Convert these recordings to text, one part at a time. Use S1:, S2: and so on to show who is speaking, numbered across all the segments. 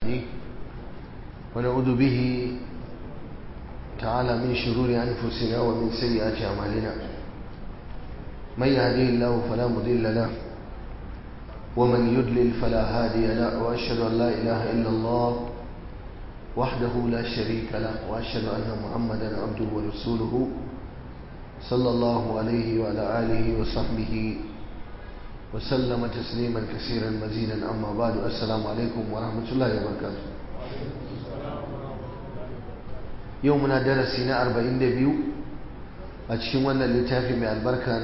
S1: ونعوذ به تعالى من شرور أنفسنا ومن سيئات أعمالنا من يهديه الله فلا مضل له ومن يضلل فلا هادي له وأشهد أن لا إله إلا الله وحده لا شريك له وأشهد أن محمدا عبده ورسوله صلى الله عليه وعلى آله وصحبه وسلم تسليما كثيرا مزيدا. أما بعد، السلام عليكم ورحمة الله وبركاته. يومنا درسنا 42 أتشين وانا اللتافي من البركة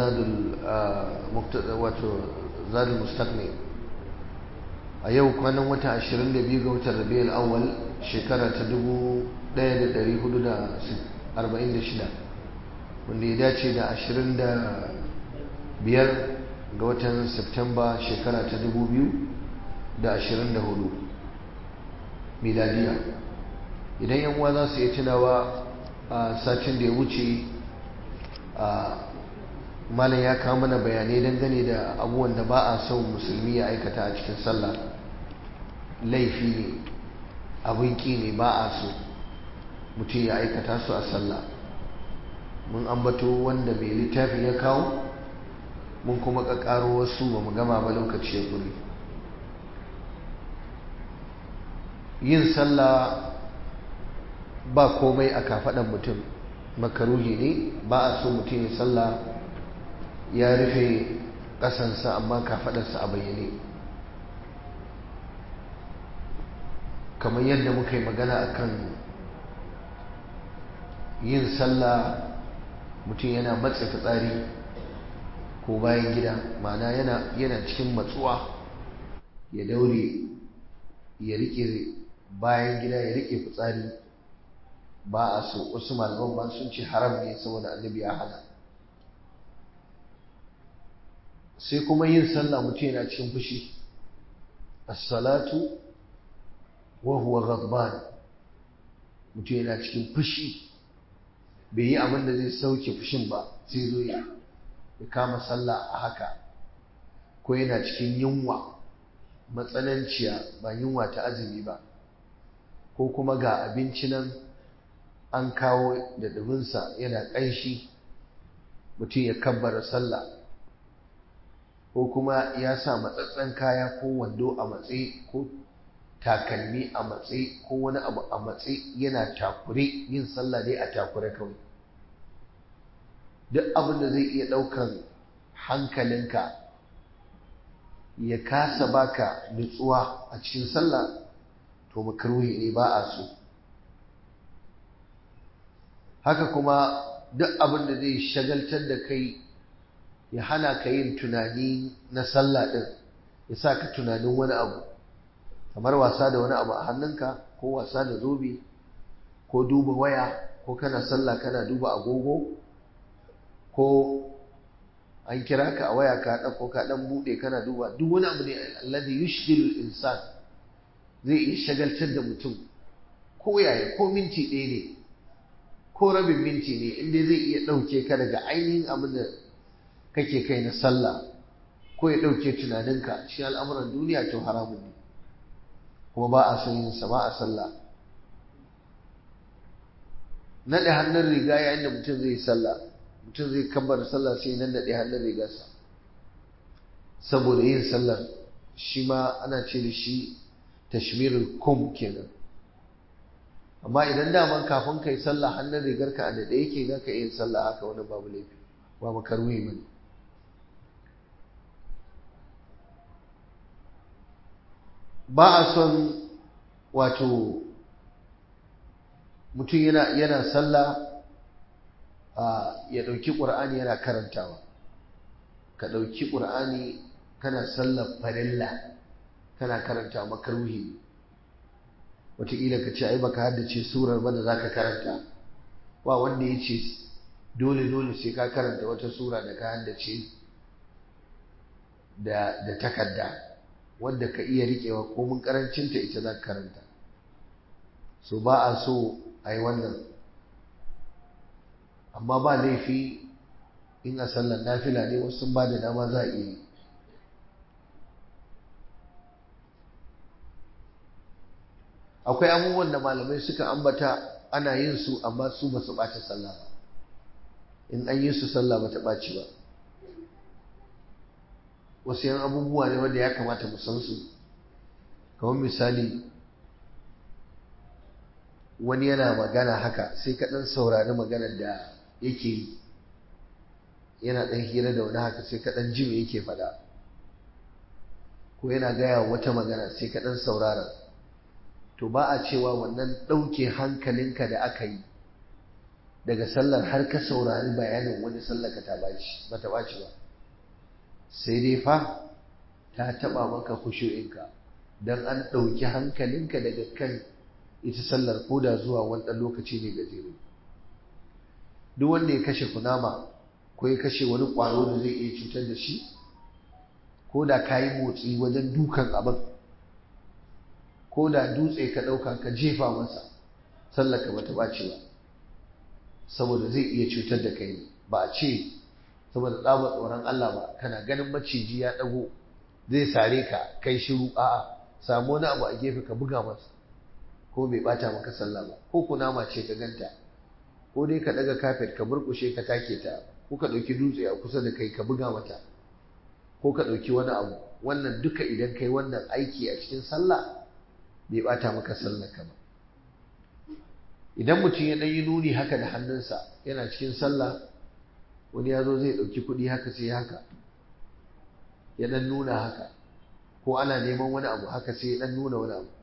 S1: زاد المستقني أيو كان وتا 22 ga watan Rabiul Awwal shekara ta 1446 wanda ya dace da 25 ga watan Septemba shekara ta 2024 miladiya. Idan yan uwa za su yi tunawa a satin da ya wuce malam ya kawo mana bayanai dangane da abubuwan da ba a son musulmi ya aikata a cikin sallah. Laifi ne, abin ki ne, ba a so mutum ya aikata su a sallah. Mun ambato wanda mai littafi ya kawo, mun kuma ƙaƙaro wasu ba mu gama ba lokaci ya guri. Yin sallah ba komai a kafaɗan mutum makaruhi ne, ba a so mutum ya sallah ya rufe ƙasansa amma kafaɗarsa a bayyane, kamar yadda muka yi magana akan yin sallah mutum yana matse fitsari ko bayan gida, ma'ana yana cikin matsuwa ya daure ya rike bayan gida ya rike fitsari, ba a so. Wasu malaman ba sun ce haram ne saboda annabi ya hana. sai kuma yin sallah mutum yana cikin fushi, as-salatu wa huwa ghadban, mutum yana cikin fushi bai yi abin da zai sauke fushin ba sai zo ya kama sallah a haka, ko yana cikin yunwa matsananciya, ba yunwa ta azumi ba, ko kuma ga abinci nan an kawo da dubinsa yana ƙanshi mutum ya kabbara sallah, ko kuma ya sa matsatsen kaya ko wando a matse ko takalmi a matse ko wani abu a matse yana takure, yin sallah dai a takure kawai. Duk abin da zai iya ɗaukan hankalinka ya kasa baka nutsuwa a cikin sallah to makruhi ne, ba a so. Haka kuma duk abin da zai shagaltar da kai ya hana ka yin tunani na sallah ɗin, ya sa ka tunanin wani abu, kamar wasa da wani abu a hannunka, ko wasa da zobe, ko duba waya, ko kana sallah kana duba agogo, ko an kira ka a waya ka ɗauko ka ɗan buɗe kana duba. Duk wani abu ne alladhi yushghilul insan, zai iya shagaltar da mutum ko yaya, ko minti ɗaya ne ko rabin minti ne, inda zai iya ɗauke ka daga ainihin abin da kake kai na sallah, ko ya ɗauke tunaninka shi al'amuran duniya, to haramun ne kuma ba a son yin sa, ba a sallah. Naɗe hannun riga yayin da mutum zai yi sallah, mutum zai kabbar sallah sai nan naɗe hannun rigarsa saboda yin sallar, shi ma ana ce da shi tashmirul kum kenan. Amma idan daman kafin kai sallah hannun rigarka a daɗe yake, za ka iya yin sallah haka, wani babu laifi, ba makaruhi bane. Ba a son wato mutum yana sallah ya ɗauki ƙur'ani yana karantawa. Ka ɗauki ƙur'ani kana sallar farilla kana karanta, makaruhi. Wataƙila ka ce ai baka haddace surar ba da za ka karanta, ba wanda ya ce dole sai ka karanta wata sura da ka haddace da takarda wanda ka iya riƙewa, ko mun ƙarancinta ita za ka karanta. So ba a so a yi wannan, amma ba laifi in a sallar nafila ne, wasu sun ba da dama za a iya yi. akwai abubuwan da malamai suka ambata ana yin su amma su ba su ɓata sallah ba, in an yi su sallah ba ta ɓaci ba. Wasu yan abubuwa ne wanda ya kamata mu san su, kamar misali wani yana magana haka sai ka ɗan saurari maganar da yake yi, yana ɗan hira da wani haka sai ka ɗan ji me yake faɗa, ko yana gaya wata magana sai ka ɗan saurara, to ba a cewa wannan ɗauke hankalinka da aka yi daga sallar har ka saurari bayanin wani sallar ka ba ta ɓaci ba, sai dai fa ta taɓa maka kushu'inka don an ɗauki hankalinka daga kan ita sallar ko da zuwa wani ɗan lokaci ne gajere. Duk wanda ya kashe kunama ko ya kashe wani ƙwaro da zai iya cutar da shi, ko da ka yi motsi wajen dukan abin, ko da dutse ka ɗauka ka jefa masa, sallar ka bata ɓaci ba, saboda zai iya cutar da kai ne. Ba a ce saboda tsabar tsoron Allah ba, kana ganin maciji ya ɗago zai sare ka kai shiru, a'a, samu wani abu a gefe ka buga masa, ko bai ɓata maka sallah ba. Ko kunama ce ka ganta, ko dai ka ɗaga kafet ka burkushe ka take ta, ko ka ɗauki dutse a kusa da kai ka buga mata, ko ka ɗauki wani abu, wannan duka idan kai wannan aiki a cikin sallah bai ɓata maka sallar ka ba. Idan mutum ya ɗan yi nuni haka da hannunsa yana cikin sallah, wani ya zo zai ɗauki kuɗi haka sai haka ya ɗan nuna haka, ko ana neman wani abu haka sai ya ɗan nuna wani abu,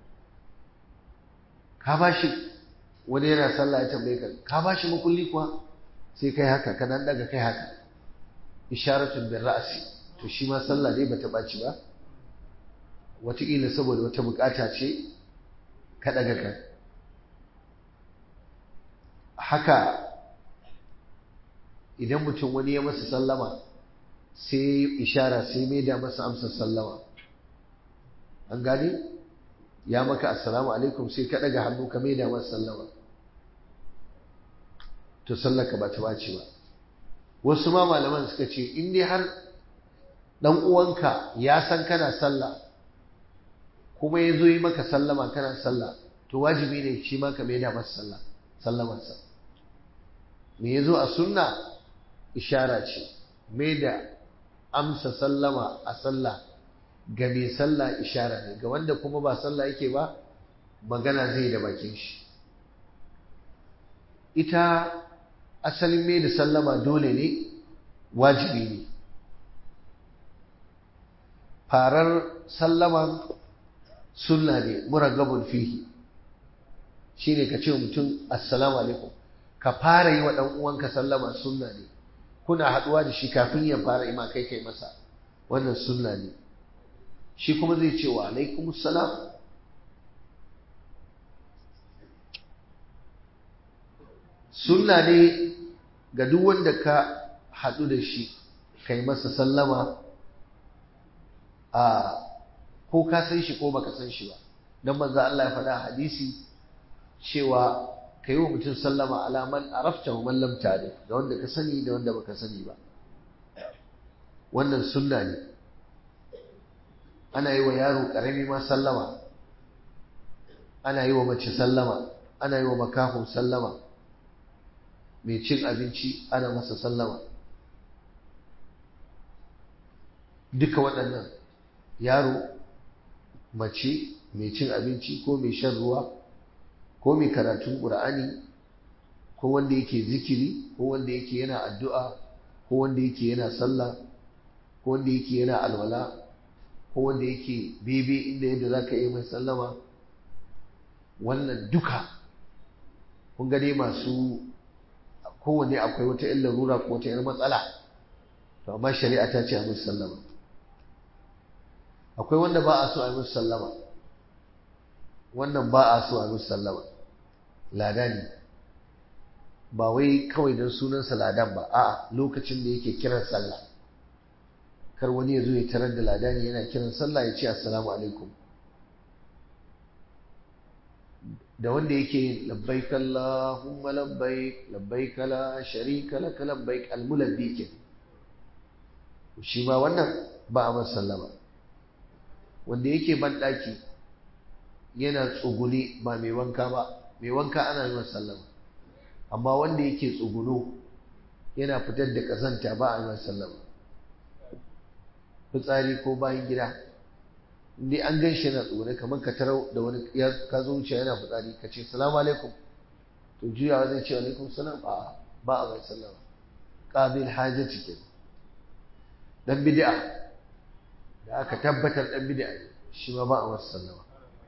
S1: ka ba shi, wani yana sallah ya tambaye ka ba shi makulli kuwa, sai kai haka ka dan daga kai haka, isharatun bin ra'asi, to shi ma sallah dai bata ɓaci ba, wataƙila saboda wata buƙata ce ka daga kai. Haka idan mutum wani ya masa sallama sai ishara sai mai da masa amsar sallama, an gane ya maka assalamu alaikum sai ka daga hannu ka mai da masa sallama, to sallaka ba ta ɓaci ba. Wasu ma malaman suka ce in dai har dan uwanka ya san kana sallah kuma ya zo yi maka sallama kana sallah, to wajibi ne shi ma ka mai da masa sallamarsa. Me ya zo a sunna? Ishara ce, mai da amsa sallama a sallah ga mai sallah ishara ne, ga wanda kuma ba sallah yake ba magana zai da bakin shi. Ita asalin mai da sallama dole ne, wajibi ne. Farar sallama sunna ne, muragabun fihi, shine ka ce mutum assalamu alaikum, ka fara yi wa ɗan uwanka sallama sunna ne, kuna haɗuwa da shi kafin ya fara ima kai kai masa, wannan sunna ne. Shi kuma zai ce wa alaikumus salam. Sunna ne ga duk wanda ka haɗu da shi kai masa sallama, ko ka san shi ko baka san shi ba, dan manzo Allah ya faɗa hadisi cewa kai wa mutum sallama ala man arafta wa man lam ta'rif, ga wanda ka sani da wanda baka sani ba. Wannan sunna ne. Ana yi wa yaro karami ma sallama, ana yi wa mace sallama, ana yi wa makaho sallama, mai cin abinci ana masa sallama. Duka waɗannan, yaro, mace, mai cin abinci ko mai shan ruwa, ko mai karatun ƙur'ani, ko wanda yake zikiri, ko wanda yake yana addu'a, ko wanda yake yana sallah, ko wanda yake yana alwala, ko wanda yake bebe inda yadda za ka yi mai sallama. Wannan duka kun gane masu kowanne akwai wata ƴar larura ko wata ƴar matsala, to amma shari'a ta ce a musu sallama. Akwai wanda ba a so a yi musu sallama, wannan ba a so a musu sallama. Ladani, ba wai kawai don sunansa ladan ba, a'a lokacin da yake kiran sallah, kar wani ya zo ya tarar da ladani yana kiran sallah ya ce assalamu alaikum. Da wanda yake yin labbaik Allahumma labbaik, labbaik la sharika lak labbaik, almulabbi ke, shi ma wannan ba a masa sallama. Wanda yake ban daki yana tsugune ba mai wanka ba, mai wanka ana yi masa sallama, amma wanda yake tsuguno yana fitar da ƙazanta ba a yi masa sallama. Fitsari ko bayan gida indai an gan shi yana tsugune, kamar ka tarau da wani ka zo wuce yana fitsari ka ce salamu alaikum, to juyawa zai ce alaikum salam, a ba a mai sallama. Qabil hajati ke dan bid'a da aka tabbatar dan bid'a ne shi ma ba a masa sallama.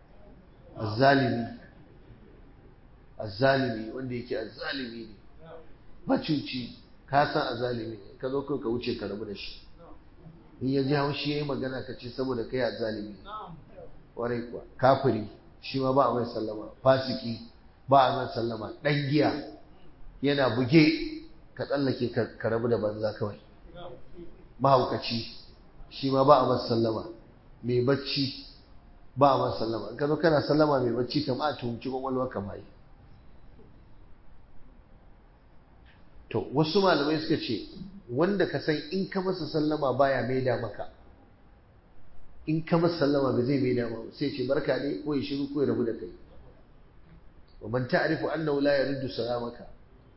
S1: Azzalimi wanda yake azzalimi ne, macuci, ka san azzalimi ne, ka zo ka wuce ka rabu da shi. In ya ji haushi ya yi magana ka ce saboda kai azzalimi ne. Warai kuwa kafiri shi ma ba a mai sallama, fasiki ba a mai sallama, ɗan giya yana buge ka tsallake ka rabu da banza kawai. Mahaukaci shi ma ba a masa sallama, mai bacci ba a masa sallama. In ka zo kana sallama mai bacci kam a tuhumci kwakwalwa kama yi. To wasu malamai suka ce wanda ka san in ka masa sallama baya maida maka, in ka masa sallama ba zai maida maka, sai ce barka ne ko ya shiru ko ya rabu da kai. wa man ta'rifu annahu la yaruddu salamaka,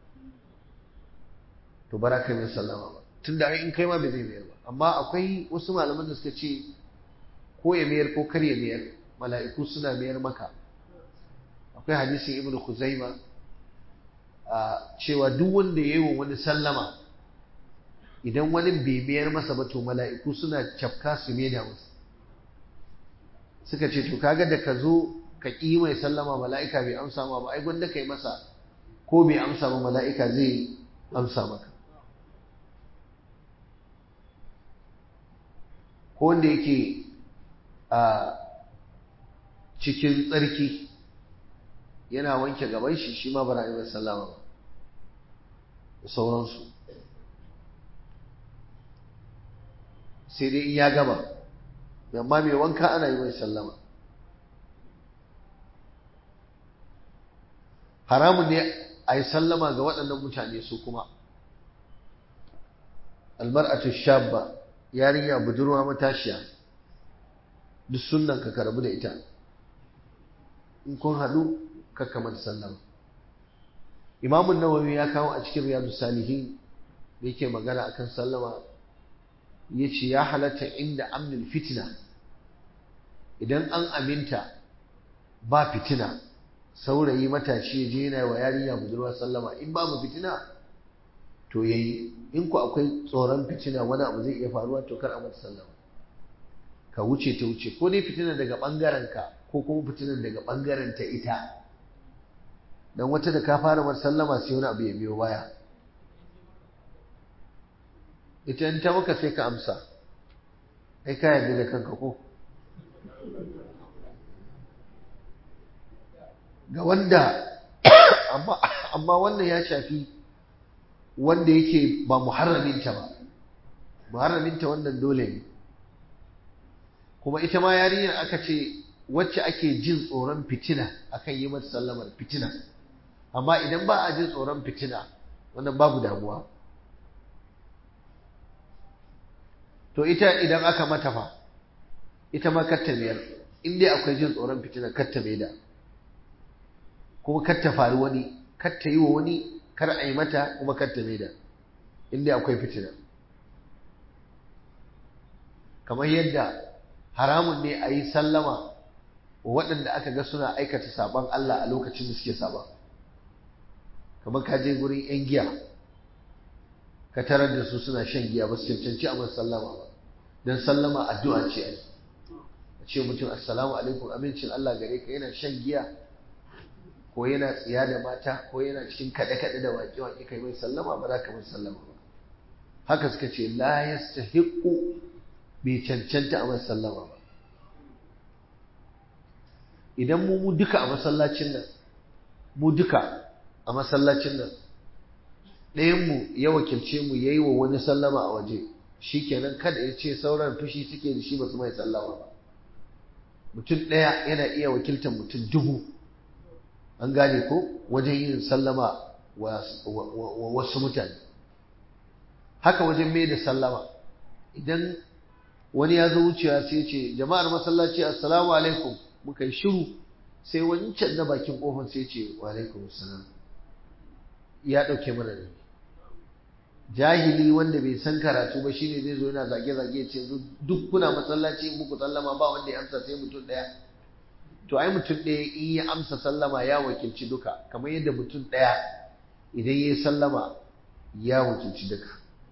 S1: to baraka mai sallama ba, tunda ai in kai ma ba zai mayar ba. Amma akwai wasu malaman da suka ce ko ya mayar ko kar ya mayar, mala'iku suna mayar maka. Akwai hadisin Ibn Khuzaima cewa duk wanda ya yi wa wani sallama, idan wani bai mayar masa ba to mala'iku suna cafka su maida masa. Suka ce to kaga da ka zo ka ƙi mai sallama mala'ika bai amsa ma ba, ai gwanda ka yi masa, ko bai amsa ba mala'ika zai amsa maka. Ko wanda yake a cikin tsarki yana wanke gaban shi, shi ma bara a yi mai sallama ba, da sauransu. Sai dai in ya gaba, amma mai wanka ana yi mai sallama. Haramun ne a yi sallama ga waɗannan mutane su kuma. Almar'atu shabba, yarinya budurwa matashiya, duk sunnan ka rabu da ita. In kun haɗu kakka mata sallama. Imamun Nawawi ya kawo a cikin Riyadus Salihin da yake magana akan sallama, yace ya halatta inda amnul fitina, idan an aminta ba fitina, saurayi matashi ya je yana wa yarinya budurwa sallama, in babu fitina to yayi. In ku akwai tsoron fitina, wani abu zai iya faruwa, to kar a mata sallama, ka wuce ta wuce, ko dai fitina daga bangaren ka ko kuma fitina daga bangaren ta ita. Dan wata da ka fara mata sallama sai wani abu ya biyo baya. Ita in ta maka sai ka amsa, ai ka yarda da kanka ko. Ga wanda amma wannan ya shafi wanda yake ba muharraminta ba. Muharraminta wannan dole ne. Kuma ita ma yarinyar aka ce wacce ake jin tsoron fitina akan yi mata sallamar fitina. Amma idan ba a jin tsoron fitina, wannan babu damuwa. To ita idan aka mata fa, ita ma kar ta biyar, in dai akwai jin tsoron fitina kar ta maida. Kuma kar ta faru wani, kar ta yi wa wani, kar a yi mata, kuma kar ta maida, in dai akwai fitina. Kamar yadda haramun ne a yi sallama wa waɗanda aka ga suna aikata saban Allah a lokacin da suke saba. Kamar ka je gurin 'yan giya, ka tarar da su suna shan giya, ba su cancanci a masu sallama ba. Don sallama addu'a ce ai. A ce mutum assalamu alaikum, amincin Allah gare ka, yana shan giya ko yana tsiya da mata ko yana cikin kaɗe-kaɗe da waƙe-waƙe, kai mai sallama ba za ka mai sallama ba. Haka suka ce la yastahiqu, bai cancanta a mai sallama ba. Idan mu duka a masallacin nan, mu duka a masallacin nan, ɗayanmu ya wakilce mu ya yi wa wani sallama a waje, shi kenan kada ya ce sauran fushi suke da shi ba su mai sallama ba. Mutum ɗaya yana iya wakiltar mutum 1000, an gane ko, wajen yin sallama wa wasu mutane. Haka wajen mai da sallama, idan wani ya zo wucewa sai ce jama'ar masallaci assalamu alaikum, muka yi shiru, sai wancan na bakin kofar sai ce wa alaikum salam, ya ɗauke mana ne. Jahili wanda bai san karatu ba shine zai zo yana zage-zage ce duk kuna masallaci muku sallama ba wanda ya amsa sai mutum ɗaya. To ai mutum ɗaya in ya amsa sallama ya wakilci duka, kamar yadda mutum ɗaya idan ya yi sallama ya wakilci duka.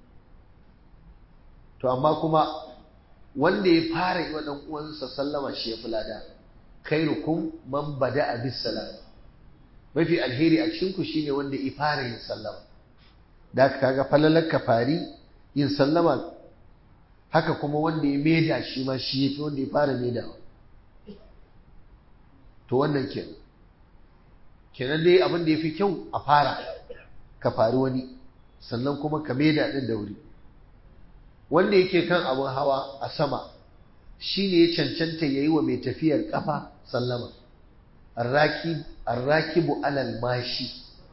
S1: To amma kuma wanda ya fara yi wa ɗan uwansa sallama shi ya fi lada. Khairukum man bada'a bis salam. Mafi alheri a cikin ku shine wanda ya fara yin sallama. Da kaga falalar kafari yin sallama, haka kuma wanda ya maida shi ma shi yafi wanda ya fara maidawa. To wannan kenan dai abin da yafi kyau a fara ka fari wani, sannan kuma ka maida din da wuri. Wanda yake kan abin hawa a sama shi ne ya cancanta ya yi wa mai tafiyar kafa sallama. Arrakibu alal mashi,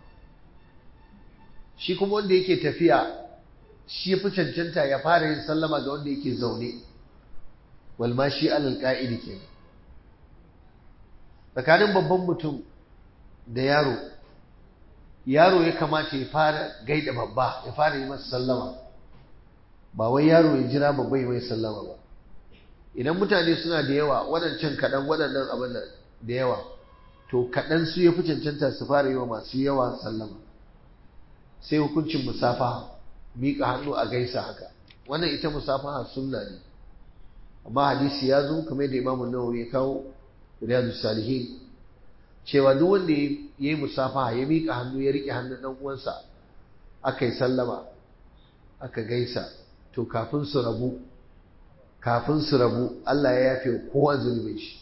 S1: shi kuma wanda yake tafiya shi ya fi cancanta ya fara yin sallama ga wanda yake zaune. Wal mashi alal qa'idi kenan. Tsakanin babban mutum da yaro ya kamata ya fara gaida babba, ya fara yi masa sallama, ba wai yaro ya jira babba ya mai sallama ba. Idan mutane suna da yawa, waɗancan kaɗan waɗannan abin da yawa, to kaɗan su ya fi cancanta su fara yi wa masu yawa sallama. Sai hukuncin musafaha, miƙa hannu a gaisa haka, wannan ita musafaha sunna ne, amma hadisi ya zo kamar da Imam Nawawi ya kawo Riyadus Salihin cewa duk wanda ya yi musafaha, ya miƙa hannu, ya riƙe hannun ɗan uwansa, aka yi sallama, aka gaisa, to kafin su rabu Allah ya yafe kowa zunubin shi.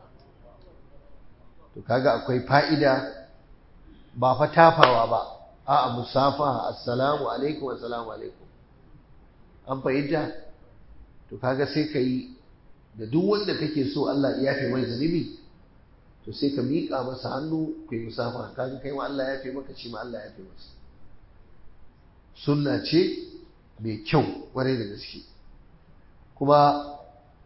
S1: To kaga akwai fa'ida, ba fa tafawa ba, a'a musafaha, assalamu alaikum assalamu alaikum. An fahimta? To kaga sai ka yi da duk wanda kake so Allah ya yafe mai zunubi, to sai ka miƙa masa hannu ku yi musafaha, kaga kai ma Allah ya yafe maka, shi ma Allah ya yafe masa. Sunna ce mai kyau ƙwarai da gaske. Kuma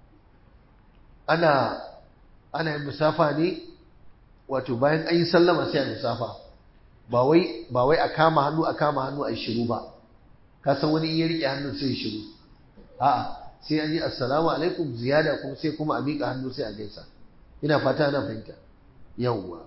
S1: ana yin musafa ne, wato bayan an yi sallama sai a musafa, ba wai a kama hannu a shiru ba. Ka san wani in ya rike hannun sai ya shiru, a'a sai an yi assalamu alaikum ziyada, kuma sai kuma a miƙa hannu sai a gaisa. Ina fata ana fahimta. Yawwa,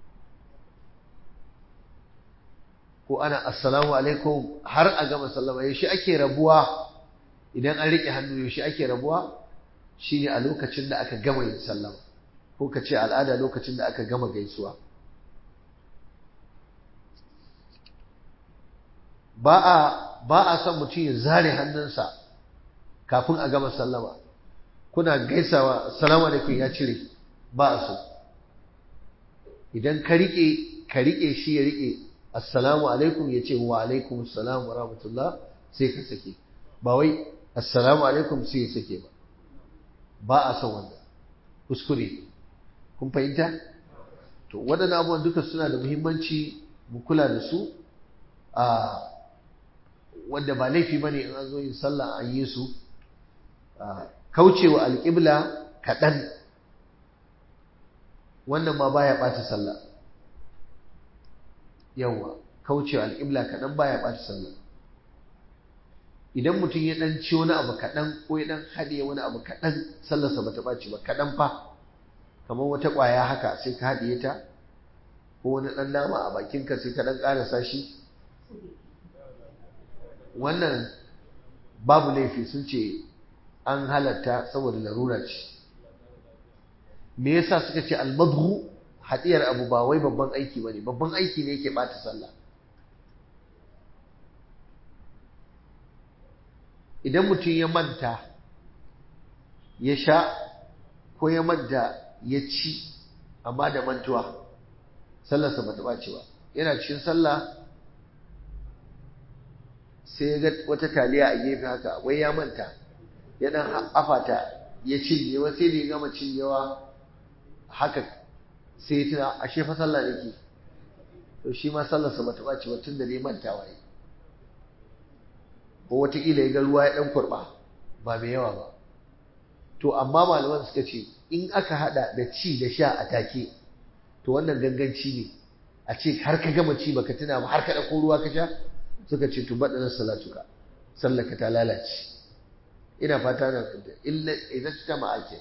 S1: ko ana assalamu alaikum har a gama sallama. Yaushe ake rabuwa? Idan an riƙe hannu yaushe ake rabuwa? Shine a lokacin da aka gama yin sallama, ko ka ce al'ada lokacin da aka gama gaisuwa. Ba a son mutum ya zare hannunsa kafin a gama sallama. Kuna gaisawa assalamu alaikum ya cire, ba a so. Idan ka riƙe shi ya riƙe assalamu alaikum, ya ce wa alaikum assalam wa rahmatullah, sai ka sake. Ba wai assalamu alaikum sai ya sake ba a son wanda kuskure. Kun fahimta? To waɗannan abubuwan duka suna da muhimmanci mu kula da su, wanda ba laifi bane in an zo yin sallah an yi su. Kaucewa alƙibla kaɗan, wannan ma baya ɓata sallah. Yawwa, kaucewa alƙibla kaɗan baya ɓata sallah. Idan mutum ya ɗan ci wani abu kaɗan, ko ya ɗan haɗiye wani abu kaɗan, sallarsa bata ɓaci ba, kaɗan fa, kamar wata ƙwaya haka sai ka haɗiye ta, ko wani ɗan nama a bakinka sai ka ɗan ƙarasa shi, wannan babu laifi, sun ce an halatta saboda larura ce. Me yasa suka ce almadhu, haɗiyar abu ba wai babban aiki bane, babban aiki ne yake ɓata sallah. Idan mutum ya manta ya sha, ko ya manta ya ci amma da mantuwa, sallarsa ba ta ɓace ba. Yana cikin sallah sai ya ga wata taliya a gefe haka, wai ya manta, ya ɗan afata ya cinye, wa sai da ya gama cinyewa haka sai ya tuna ashe fa sallah nake, to shi ma sallarsa ba ta ɓace ba, tun da dai mantawa yi. Ko wataƙila ya ga ruwa ya ɗan kurɓa ba mai yawa ba. To amma malaman suka ce in aka haɗa da ci da sha a take, to wannan ganganci ne a ce har ka gama ci baka tuna ba har ka ɗauko ruwa ka sha suka ce to baɗanar salatuka sallaka ta lalace ina fata na illa idan ta ma'ake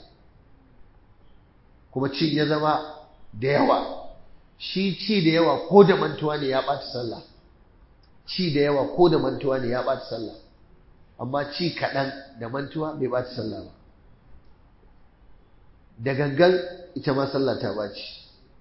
S1: kuma cin ya zama da yawa shi ci da yawa ko da mantuwa ne ya ɓata sallah ci da yawa ko da mantuwa ne ya ɓata sallah amma ci kaɗan da mantuwa bai ɓata sallah ba da gangan ita ma sallah ta ɓaci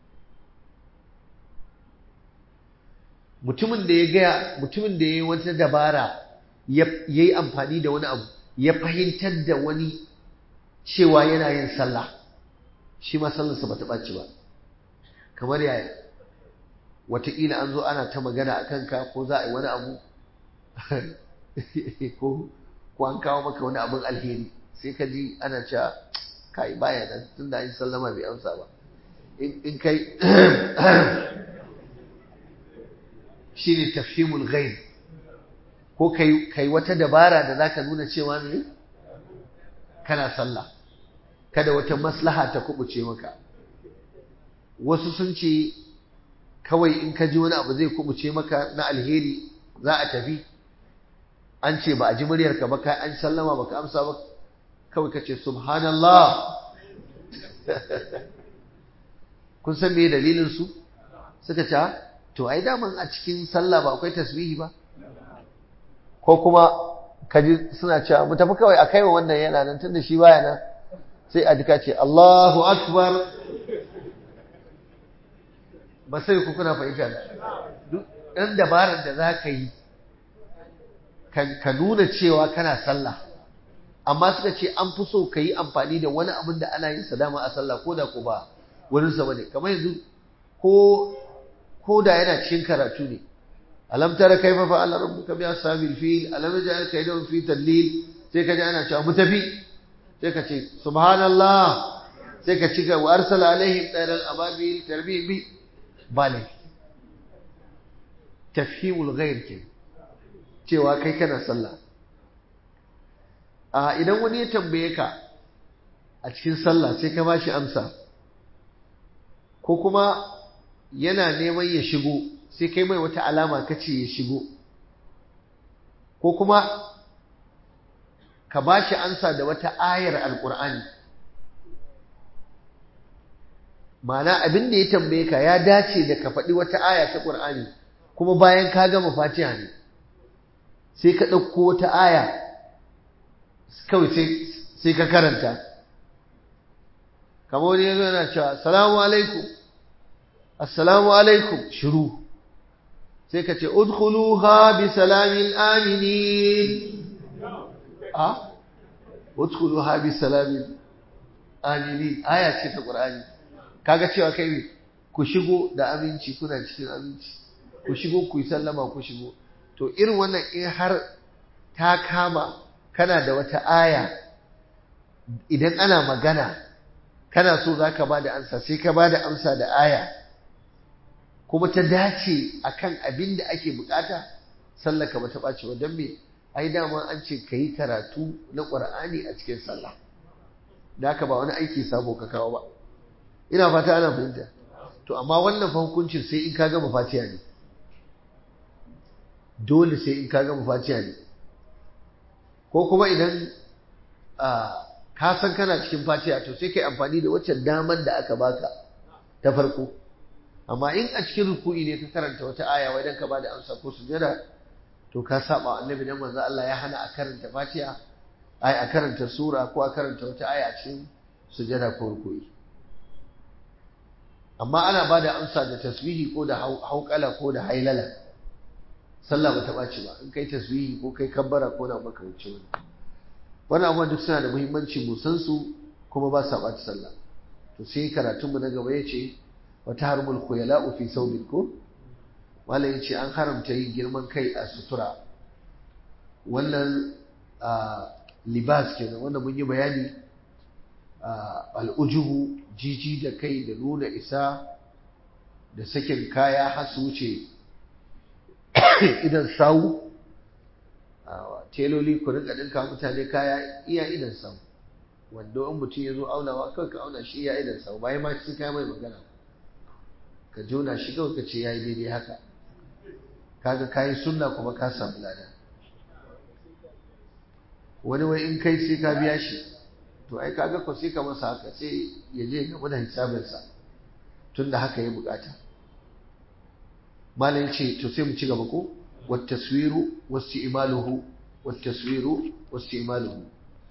S1: mutumin da ya yi wata dabara ya yi amfani da wani abu ya fahimtar da wani cewa yana yin sallah shi ma sallarsa ba ta ɓaci ba kamar yaya wataƙila an zo ana ta magana a kanka ko za a yi wani abu ko an kawo maka wani abin alheri sai ka ji ana cewa kai baya nan tun da an sallama bai amsa ba in kai shi ne tafhimul ghaib ko kai wata dabara da zaka nuna cewa ne kana sallah kada wata maslaha ta kubuce maka wasu sun ce kawai in ka ji wani abu zai kubuce maka na alheri za a tafi an ce ba a ji muryarka ba kai an sallama baka amsa ba kawai ka ce subhanallah kun san me dalilin su suka ce to ai daman a cikin sallah ba akwai tasbihi ba ko kuma kaji suna cewa mu tafi kawai a kaiwa wannan yana nan tunda shi baya nan sai a jika ce Allahu akbar ba sai ku kuna fahimta duk ɗan dabarar da za ka yi ka nuna cewa kana sallah amma suka ce an fi so ka yi amfani da wani abin da ana yin sa dama a sallah ko da ko ba wurinsa ba ne kamar yanzu ko da yana cikin karatu ne alam tara kaifa fa'ala rabbuka bi ashabil fil alam yaj'al kaydahum fi tadlil sai ka ji ana cewa mu tafi sai ka ce subhanallah sai ka ci wa arsala alaihim tayran ababil tarbiyin bi bale tafhimul ghair ke cewa kai kana sallah idan wani ya tambaye ka a cikin sallah sai ka bashi amsa ko kuma yana neman ya shigo sai kai mai wata alama kace ya shigo ko kuma ka bashi ansa da wata ayar alqur'ani ma'ana abin da ya tambaye ka ya dace da ka faɗi wata aya ta qur'ani kuma bayan ka gama fatiha ne sai ka ɗauko wata aya kawai sai ka karanta kamar wani yanzu yana cewa assalamu alaikum shiru sai ka ce udkhuluha bi salamin aminin udkhuluha bi salamin aminin aya ce ta qur'ani kaga cewa kai ku shigo da aminci kuna cikin aminci ku shigo ku yi sallama ku shigo to irin wannan in har ta kama kana da wata aya idan ana magana kana so zaka bada amsa sai ka bada amsa da aya kuma ta dace akan abin da ake bukata sallaka bata ɓaci ba don me ai dama an ce kayi karatu na Qur'ani a cikin sallah da haka ba wani aiki sabo ka kawo ba ina fata ana fahimta to amma wannan fa hukuncin sai in ka gama Fatiha ne dole sai in ka gama Fatiha ne ko kuma idan ka san kana cikin Fatiha to sai kai amfani da wacce damar da aka baka ta farko amma in a cikin ruku'i ne ka karanta wata aya wai dan ka bada amsa ko sujada to ka saba annabi dan manzo Allah ya hana a karanta Fatiha a karanta sura ko a karanta wata aya a cikin sujada ko ruku'i amma ana bada amsa da tasbihi ko da hauqala ko da hailala sallah ba ta ɓaci ba in kai tasbihi ko kai kabbara ko na maka wuce wani abubuwan duk suna da muhimmanci mu san su kuma ba sa ɓaci sallah to sai karatunmu na gaba ya ce wata harmul khuyala'u fi saubin ko wala ya ce an haramta yin girman kai a sutura wannan libas kenan wannan mun yi bayani al'ujubu jiji da kai da nuna isa da sakin kaya har su wuce idan sawu teloli ku rinka dinka mutane kaya iya idan sawu wanda in mutum ya zo aunawa kawai ka auna shi iya idan sawu bayan ma sai kai mai magana ka jona shi kawai ka ce yayi daidai haka, kaga kayi sunna kuma ka samu lada. Wani wai in kai sai ka biya shi, to ai kaga ko sai ka masa haka sai ya je gaba da hisabinsa tunda haka ya bukata. Malam ce to sai mu ci gaba ko wat taswiru wasti'maluhu wat taswiru wasti'maluhu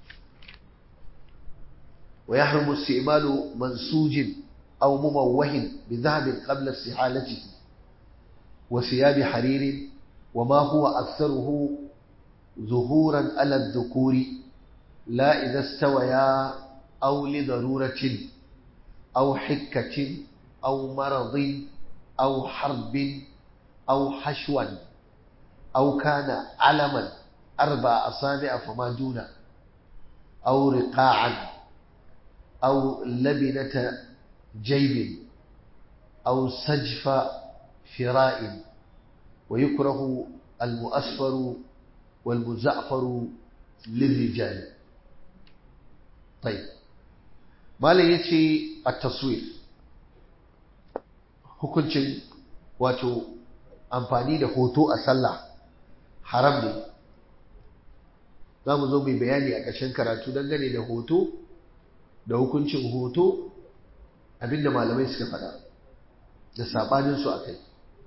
S1: wa yahrumu isti'malu mansujin aw mumawwahin bi dhahabin qabla istihalatihi wa thiyab haririn wa ma huwa aktharuhu ظهورا على الذكور لا إذا استويا أو لضرورة أو حكة أو مرض أو حرب أو حشوا أو كان علما 4 أصابع فما دون أو رقاعا أو لبنة جيب أو سجف فراء ويكره المؤسفر والمزعفر للرجال. طيب ما لا يتي التصوير hukuncin wato amfani da hoto a sallah haram ne. za mu zo mai bayani a ƙarshen karatu dangane da hoto da hukuncin hoto, abinda malamai suka faɗa da saɓaninsu a kai.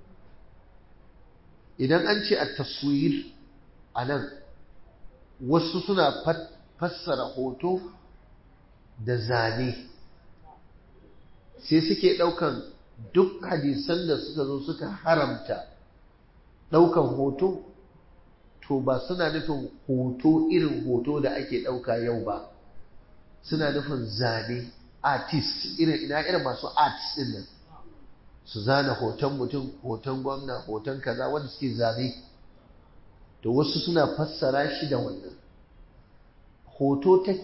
S1: Idan an ce a taswir a nan, wasu suna fassara hoto da zane, sai suke ɗaukan duk hadisan da suka zo suka haramta ɗaukan hoto, to ba suna nufin hoto irin hoto da ake ɗauka yau ba, suna nufin zane, artist, irin masu arts ɗin nan, su zana hoton mutum, hoton gwamna, hoton kaza wanda suke zane. To wasu suna fassara shi da wannan. Hoto ta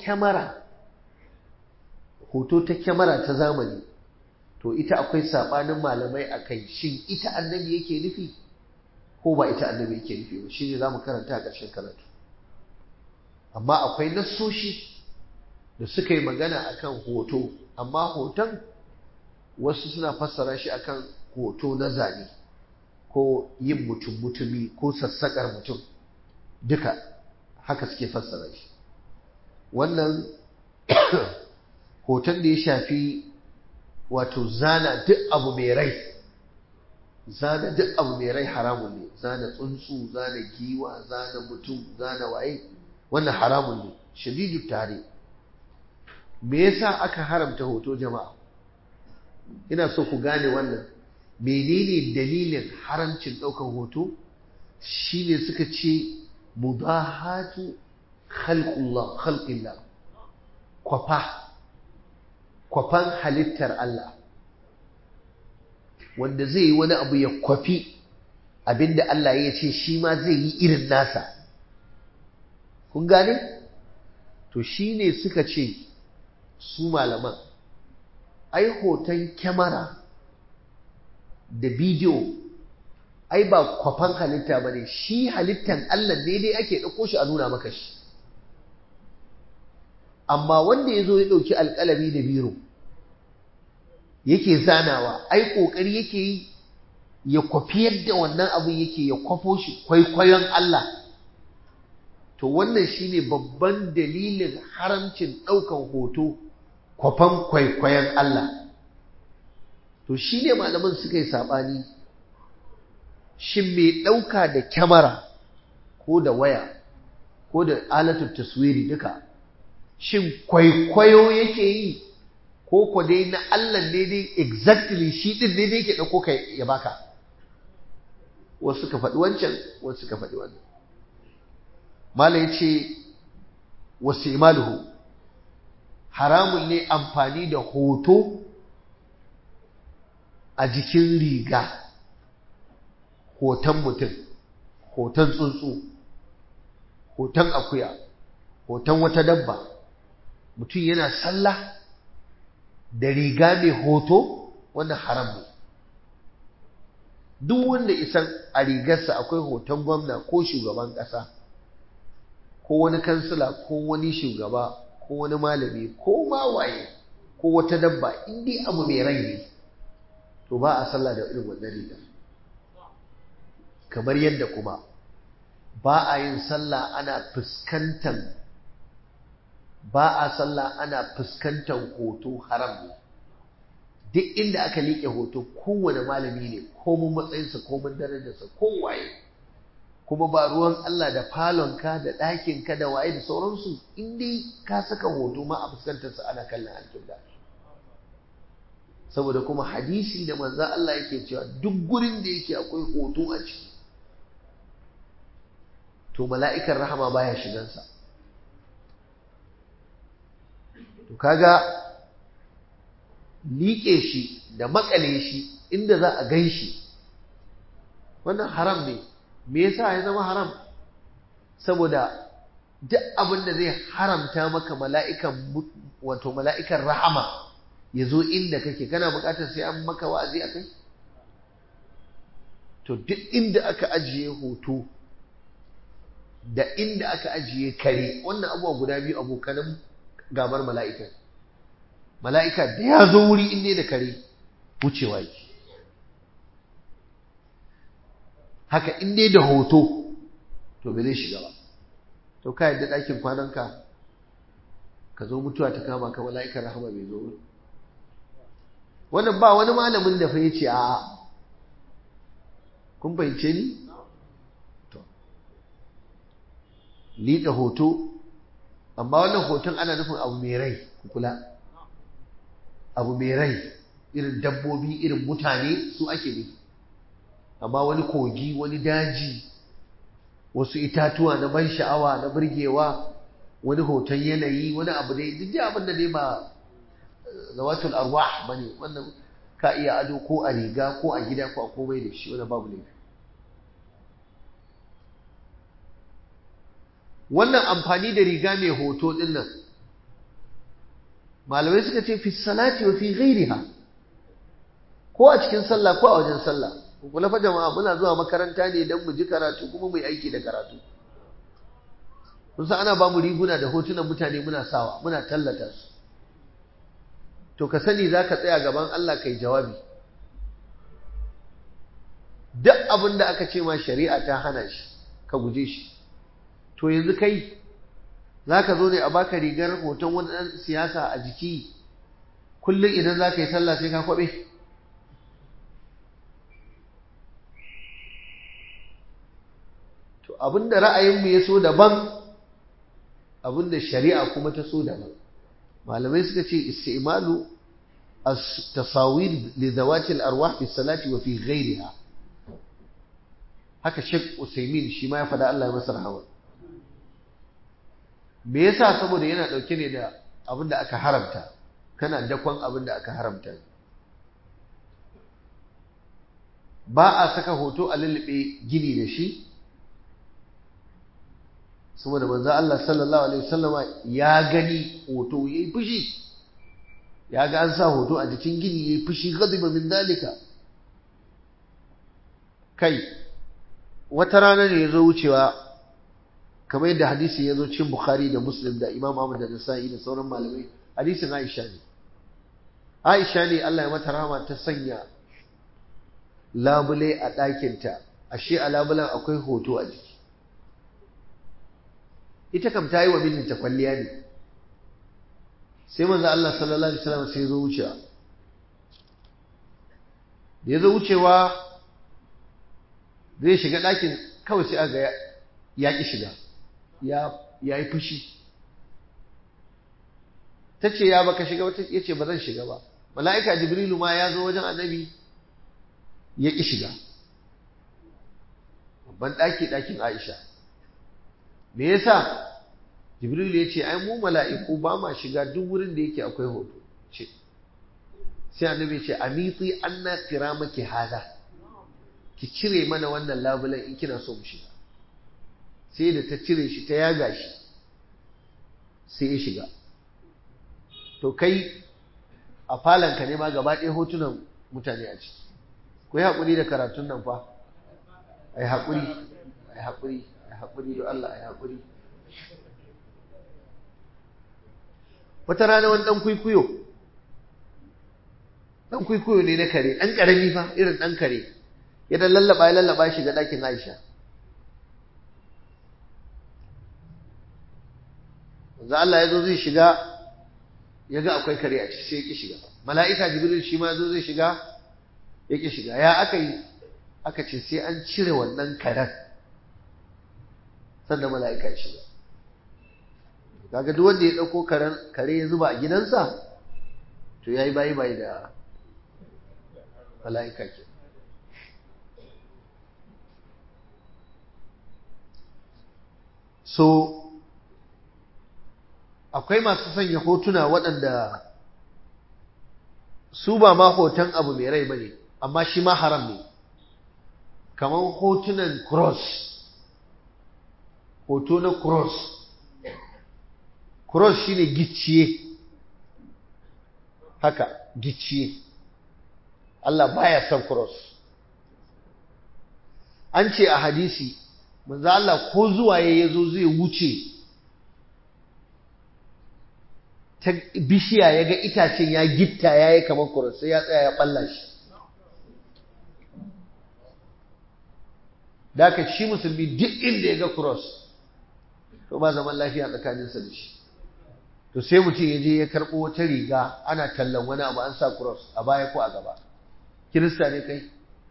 S1: kyamara ta zamani, to ita akwai saɓanin malamai a kai, shin ita annabi yake nufi ko ba ita annabi yake nufi ba, shi ne za mu karanta a ƙarshen karatu. Amma akwai nassoshi da suka yi magana akan hoto, amma hoton wasu suna fassara shi akan hoto na zane ko yin mutum-mutumi ko sassaƙar mutum, duka haka suke fassara shi. Wannan hoton da ya shafi wato zana duk abu mai rai, zana duk abu mai rai haramun ne, zana tsuntsu, zana giwa, zana mutum, zana waye, wannan haramun ne shadidu tare. Me yasa aka haramta hoto jama'a? Ina so ku gane wannan. Menene dalilin haramcin ɗaukar hoto? Shine suka ce mudahatu khalqillah, kwafan halittar Allah, wanda zai yi wani abu ya kwafi abinda Allah ya ce shi ma zai yi irin nasa. Kun gane? To shine suka ce su malaman, ai hoton kyamara da bidiyo ai ba kwafan halitta ba ne, shi halittan Allah ne dai ake ɗauko shi a nuna maka shi. Amma wanda ya zo ya ɗauki alƙalami da biro yake zanawa, ai ƙoƙari yake yi ya kwafi yadda wannan abin yake, ya kwafo shi kwaikwayon Allah. To wannan shine babban dalilin haramcin ɗaukan hoto, kwafan kwaikwayon Allah. To shi ne malaman suka yi saɓani, shin mai ɗauka da kyamara ko da waya ko da alatun taswiri duka, shin kwaikwayo yake yi ko dai na Allah ne dai exactly shi ɗin ne dai ke ɗauko ka ya baka? Wasu ka faɗi wancan, wasu ka faɗi wannan. Malam ya ce wasu imaluhu, haramun ne amfani da hoto a jikin riga, hoton mutum, hoton tsuntsu, hoton akuya, hoton wata dabba. Mutum yana sallah da riga mai hoto, wannan haram ne. Duk wanda isan a rigarsa akwai hoton gwamna ko shugaban ƙasa ko wani kansila ko wani shugaba ko wani malami ko ma waye ko wata dabba, in dai abu mai rai ne, to ba a sallah da irin wannan rigar. Kamar yadda kuma ba a yin sallah ana fuskantar hoto, haram ne. Duk inda aka liƙe hoto kowane malami ne, komun matsayinsa, komun darajarsa, kowaye, kuma ba ruwan Allah da falonka da ɗakinka da waye da sauransu, in dai ka saka hoto ma a fuskantarsa ana kallon alƙibla. Saboda kuma hadisi da manzon Allah yake cewa duk gurin da yake akwai hoto a ciki to mala'ikan rahama baya shigansa. To kaga liƙe shi da makale shi inda za a gan shi wannan haram ne. Me yasa ya zama haram? Saboda duk abin da zai haramta maka mala'ikan rahama ya zo inda kake, kana buƙatar sai an maka wa'azi akai? To duk inda aka ajiye hoto da inda aka ajiye kare, wannan abubuwa guda biyu abokanan gabar mala'ika. Mala'ika da ya zo wuri inda da kare wucewa yake. Haka inda da hoto to bai zai shiga ba. To ka yadda ɗakin kwananka ka zo mutuwa ta kama ka mala'ikan rahama bai zo ba. Wannan ba wani malamin da fa yace a'a. Kun fahimce ni? Liƙa hoto, amma wannan hoton ana nufin abu mai rai, ku kula. Abu mai rai, irin dabbobi, irin mutane su ake nufi. Amma wani kogi, wani daji, wasu itatuwa na ban sha'awa, na burgewa, wani hoton yanayi, wani abu dai, duk da abin da dai ba zawatul arwah bane, wannan ka iya ado ko a riga ko a gida ko a komai da shi, wannan babu laifi. Wannan amfani da riga mai hoto din nan malamai suka ce fi salati wa fi ghairiha, ko a cikin sallah ko a wajen sallah. Kula fa jama'a, muna zuwa makaranta ne don mu ji karatu kuma mu yi aiki da karatu. Kun san ana ba mu riguna da hotunan mutane muna sawa, muna tallata su. To ka sani za ka tsaya gaban Allah kai jawabi. Duk abin da aka ce ma shari'a ta hana shi, ka guje shi. To yanzu kai za ka zo ne a baka rigar hoton wani ɗan siyasa a jiki, kullum idan za ka yi sallah sai ka kwaɓe? To abinda ra'ayinmu ya so daban, abinda shari'a kuma ta so daban. Malamai suka ce isti'malu as-tasawir li zawati al-arwah fi salati wa fi ghayriha. Haka Sheikh Usaimin shi ma ya faɗa, Allah ya masa rahama. Me yasa? Saboda yana dauke ne da abin da aka haramta, kana dakon abin da aka haramta. Ba a saka hoto a lullube gini da shi, saboda manzo Allah sallallahu alaihi wasallama ya gani hoto yayi fushi, ya ga an sa hoto a jikin gini yayi fushi, ghadiba min dalika. Kai wata rana ne yazo wucewa, kamar yadda hadisi ya zo cikin Bukhari da Muslim da Imam Ahmad da Nasa'i da sauran malamai, hadisin Aisha ne. Aisha ne Allah ya mata rahama, ta sanya labule a ɗakinta, ashe a labulen akwai hoto a jiki. Ita kam ta yi wa mijinta kwalliya ne. Sai manzo Allah sallallahu alaihi wasallam sai ya zo wucewa. Da ya zo wucewa zai shiga ɗakin, kawai sai aga ya ƙi shiga. Ya yi fushi. Ta ce ya baka shiga wata, ya ce ba zan shiga ba. Mala'ika Jibrilu ma ya zo wajen annabi ya ƙi shiga. Babban ɗakin Aisha. Me yasa? Jibrilu ya ce ai mu mala'iku ba ma shiga duk wurin da yake akwai hoto. Sai annabi ya ce amiti anna kiramaki hada, ki cire mana wannan labulen in kina so mu shiga. Sai da ta cire shi ta yaga shi sai ya shiga. To kai a falanka ne ma gaba ɗaya hotunan mutane a ciki. Ku yi haƙuri da karatun nan fa, ai haƙuri, ai haƙuri, ai haƙuri don Allah, ai haƙuri. Wata rana wani ɗan kwikwiyo dan kwaikwayo ne na kare dan karami fa irin dan kare ya dan lallaba shiga dakin Aisha manzo Allah ya zo zai shiga ya ga akwai kare a ciki sai ya ki shiga mala'ika Jibril shi ma zo zai shiga ya ki shiga ya aka yi aka ce sai an cire wannan karen sannan mala'ika ya shiga kaga duk wanda ya dauko kare ya zuba a gidansa to yayi bayi da mala'ika ke so akwai masu sanya hotuna waɗanda su ba ma hoton abu mai rai bane amma shi ma haram ne kamar hotunan cross hoto na cross shine gicciye haka gicciye Allah baya son cross an ce a hadisi manzo Allah ko zuwa yazo zai wuce ta bishiya yaga itacen ya gitta yayi kamar cross sai ya tsaya ya balla shi daka shi musulmi duk inda yaga cross to ba zaman lafiya tsakaninsa da shi to sai mutum ya je ya karɓo wata riga ana tallan wani abu an sa cross a baya ko a gaba kirista ne kai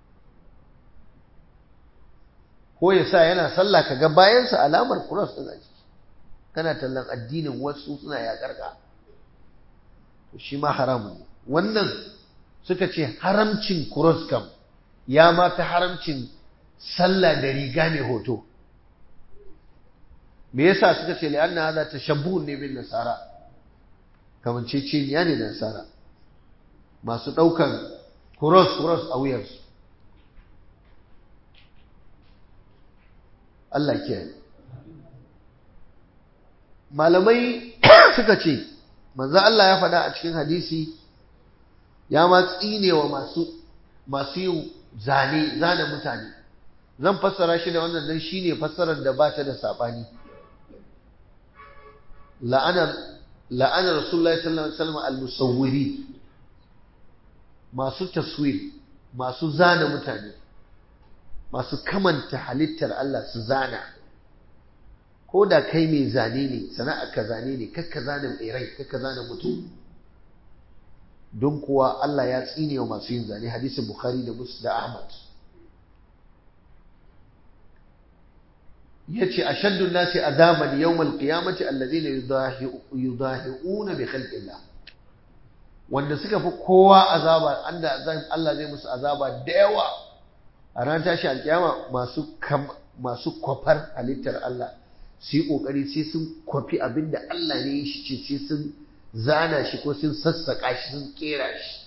S1: ko ya sa yana sallah ka ga bayansa alamar cross ɗin a ciki kana tallan addinin wasu suna yaƙar ka to shi ma haramun ne wannan suka ce haramcin cross kam ya ma fi haramcin sallah da riga mai hoto me yasa suka ce li'anna hadha tashabbuhun ne bin nasara kamanceceniya ne da nasara masu daukan cross a wuyarsu Allah ke malamai suka ce manzo Allah ya faɗa a cikin hadisi ya ma tsinewa masu yin zane mutane zan fassara shi da wannan dan shine fassarar da ba ta da sabani la'ana rasulullahi sallallahu alaihi wasallam al-musawwiri masu taswir masu zana mutane masu kamanta halittar Allah su zana ko da kai mai zane ne sana'ar ka zane ne kakka zana mai rai kakka zana mutum don kuwa Allah ya tsine wa masu yin zane hadisin Bukhari da Muslim da Ahmad yace ashaddu nasi adaban yawm alqiyamati alladhina yudahi'una bi khalqillah wanda suka fi kowa azaba Allah zai musu azaba da yawa a ran tashi alkiyama masu kwafar halittar Allah su yi kokari sai sun kwafi abinda Allah ne ya shi ce sai sun zana shi ko sun sassaka shi sun kera shi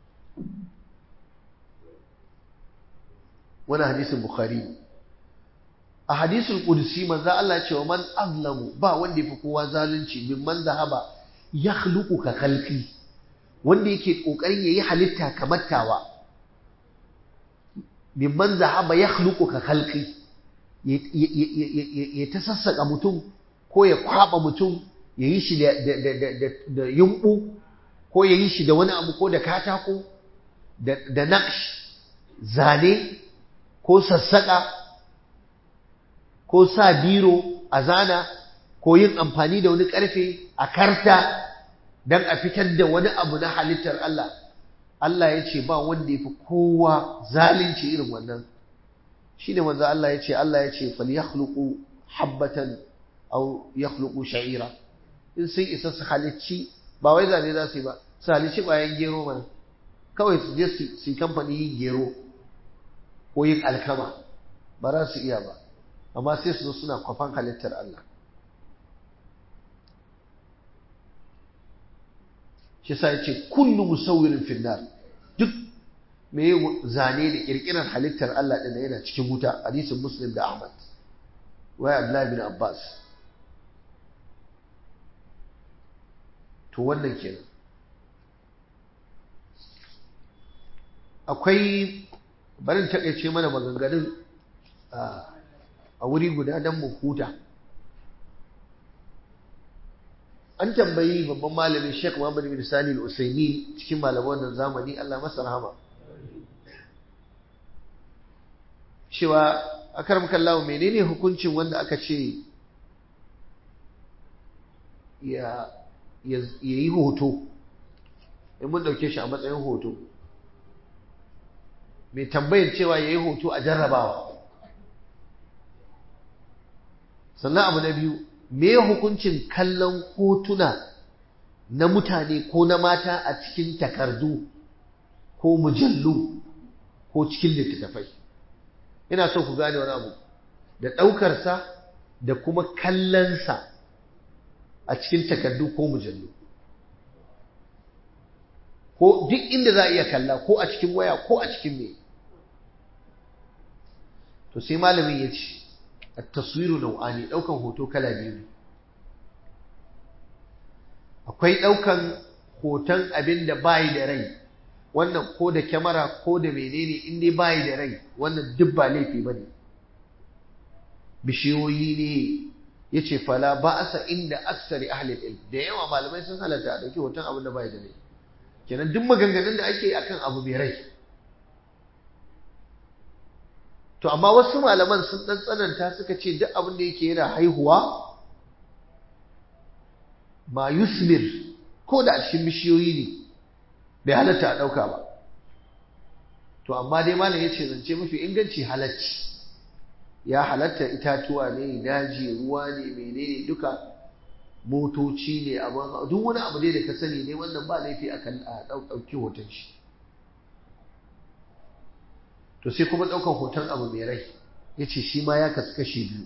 S1: wannan hadisin Bukhari a hadisul qudsi manzo Allah ya ce wa man azlamu ba wanda yafi kowa zalunci mimman zahaba yakhluqu ka khalqi wanda yake kokarin yayi halitta kamar tawa mimman zahaba yakhluqu ka khalqi ya ta sassaka mutum ko ya kwaba mutum ya yi shi da yumbu ko ya yi shi da wani abu ko da katako da naqsh zane ko sassaka ko sa biro a zana ko yin amfani da wani ƙarfe a karta don a fitar da wani abu na halittar Allah Allah ya ce ba wanda ya fi kowa zalunci irin wannan shi ne manzo Allah ya ce falyakhluqu habbatan aw yakhluqu sha'ira in sun isa su halicci ba wai zane za su yi ba su halicci bayan gero mana kawai su je su yi kamfani yin gero ko yin alkama ba za su iya ba amma sai su zo suna kwafan halittar Allah shi sa yace kullu musawwirin finnar duk me zane da kirkirar halittar Allah din yana cikin wuta hadisin Muslim da Ahmad wa Abdullah bin Abbas to wannan kenan akwai barin takeice mana maganganun a wuri guda don mu huta an tambayi babban malami Sheikh Muhammad bin Salih Al-Usaimi cikin malaman wannan zamani Allah masa rahama cewa akaram kallahu menene hukuncin wanda aka ce ya yi hoto in mun dauke shi a matsayin hoto mai tambayar cewa ya yi hoto a jarrabawa sannan abu na biyu me hukuncin kallon hotuna na mutane ko na mata a cikin takardu ko mujallu ko cikin littattafai ina so ku gane wani abu da ɗaukarsa da kuma kallonsa a cikin takardu ko mujallu ko duk inda za a iya kalla ko a cikin waya ko a cikin me to sai malamin ya ce at-taswiru nau'ani daukan hoto kala biyu ne akwai daukan hoton abin da bai da rai wannan ko da kyamara ko da menene in dai bai da rai wannan duk ba laifi bane bishiyoyi ne yace fala ba'asa inda aksari ahli ilm da yawa malamai sun halatta a dauki hoton abin da bai da rai kenan duk maganganun da ake akan abu mai rai to amma wasu malaman sun dan tsananta suka ce duk abin da yake yana haihuwa ma yusmir ko da a cikin bishiyoyi ne bai halatta a ɗauka ba to amma dai malam yace zance mafi inganci halacci ya halatta itatuwa ne daji ruwa ne menene duka motoci ne abin duk wani abu dai da ka sani ne wannan ba laifi a ɗauki hoton shi to sai kuma ɗaukan hoton abu mai rai ya ce shi ma ya kasu kashi biyu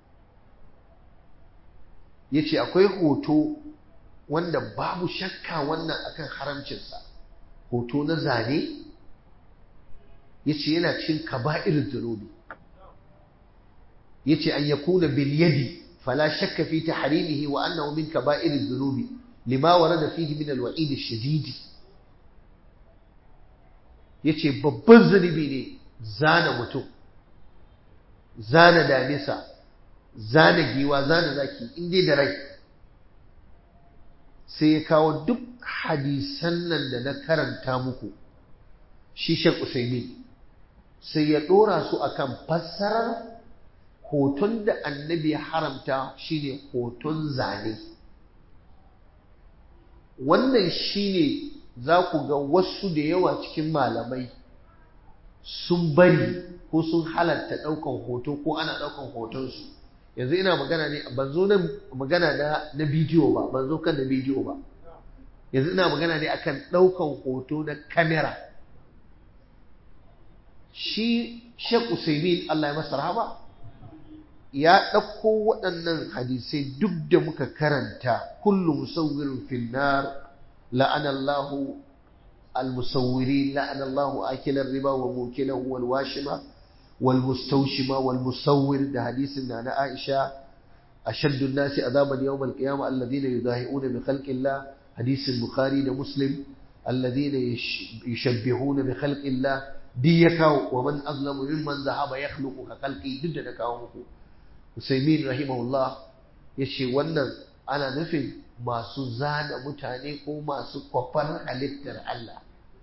S1: ya ce akwai hoto wanda babu shakka wannan akan haramcinsa hoto na zane ya ce yana cin kaba'ir zunubi ya ce an yakuna bil yadi fala shakka fi tahrimihi wa annahu min kaba'ir zunubi lima warada fihi min al-wa'id ash-shadid ya ce babban zunubi ne zana mutum zana damisa zana giwa zana zaki inda da rai sai ya kawo duk hadisan nan da na karanta muku shi Sheikh Usaimin sai ya dora su akan fassarar hoton da annabi ya haramta shine hoton zane wannan shine za ku ga wasu da yawa cikin malamai sun bari ko sun halatta ɗaukan hoto ko ana ɗaukan hotonsu yanzu ina magana ne ban zo nan magana na bidiyo ba ban zo kan da bidiyo ba yanzu ina magana ne akan ɗaukan hoto na kamera shi Sheikh Usaimin Allah ya masa rahama ya ɗauko waɗannan hadisai duk da muka karanta kullu musawwirin finnar la'ana Allahu المصورين لعن الله آكل الربا وموكله والواشمة والمستوشمة والمصور ده حديث عن عائشة أشد الناس عذابا يوم القيامة الذين يضاهئون بخلق الله حديث البخاري ده مسلم الذين يشبهون بخلق الله ديكاو ومن أظلم ممن ذهب يخلق كخلقه ضد دكاومكو Usaimin rahimahullah yace wannan ana nufin masu zana mutane ko masu kwafar halittar Allah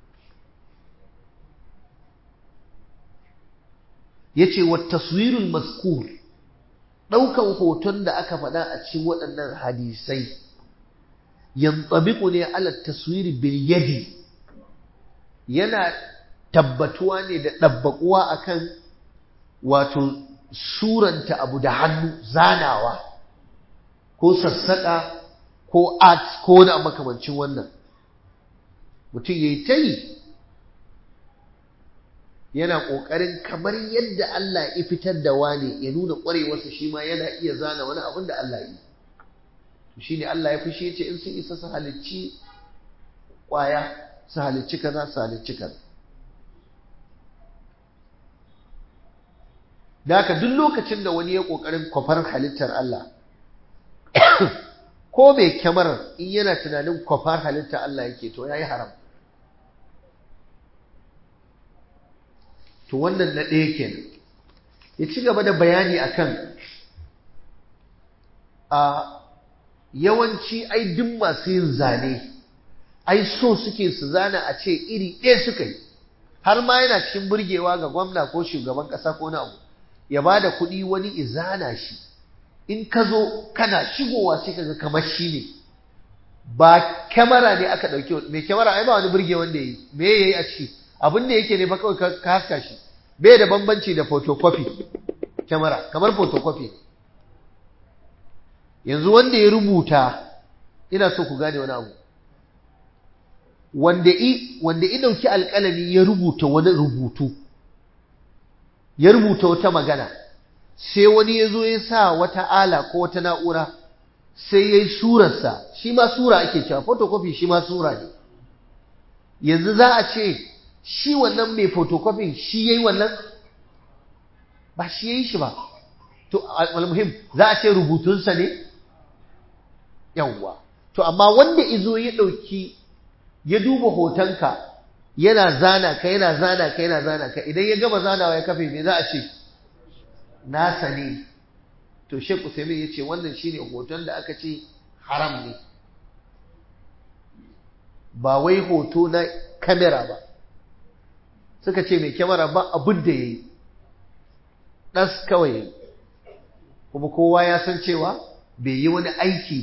S1: yace wa taswirul mazkur daukan hoton da aka faɗa a cikin waɗannan hadisai yantabiqu ne ala taswir bil yadi yana tabbatuwa ne da dabbakuwa akan wato suranta abu da hannu zanawa ko sassaka ko art ko wani makamancin wannan mutum yayi tayi yana kokarin kamar yadda Allah ya fitar da wani ya nuna kwarewarsa shi ma yana iya zana wani abin da Allah yi to shine Allah ya fushi yace in sun isa su halicci kwaya su halicci kaza su halicci kaza da haka duk lokacin da wani ya kokarin kwafar halittar Allah ko mai kyamarar in yana tunanin kwafar halittar Allah yake to yayi haram to wannan na ɗaya kenan ya ci gaba da bayani akan yawanci ai duk masu yin zane ai so suke su zana a ce iri ɗaya suka yi, har ma yana cikin burgewa ga gwamna ko shugaban ƙasa ko na abu ya ba da kuɗi wani izana shi, in ka zo kana shigowa sai ka ga kamar shi ne. Ba kyamara ne aka ɗauki, mai kyamara ai ba wani burge wanda ya yi, me ya yi a ciki abin da yake ne fa kawai ka haska shi, bai da bambanci da photocopy. Kyamara kamar photocopy. Yanzu wanda ya rubuta, ina so ku gane wani abu, wanda i dauki alƙalami ya rubuta wani rubutu, ya rubuta wata magana, sai wani ya zo ya sa wata ala ko wata na'ura sai ya yi surarsa, shi ma sura ake cewa, photocopy shi ma sura ne. Yanzu za a ce shi wannan mai photocopy shi ya yi wannan? Ba shi ya yi shi ba. To al-muhim za a ce rubutunsa ne? Yawwa. To amma wanda izo ya ɗauki ya duba hotonka yana zana ka idan ya gama zanawa ya kafe me za a ce nasa ne. To Sheikh Uthaymeen ya ce wannan shine hoton da aka ce haram ne, ba wai hoto na kamera ba. Suka ce mai kyamara ba abin da ya yi ɗas kawai, kuma kowa ya san cewa bai yi wani aiki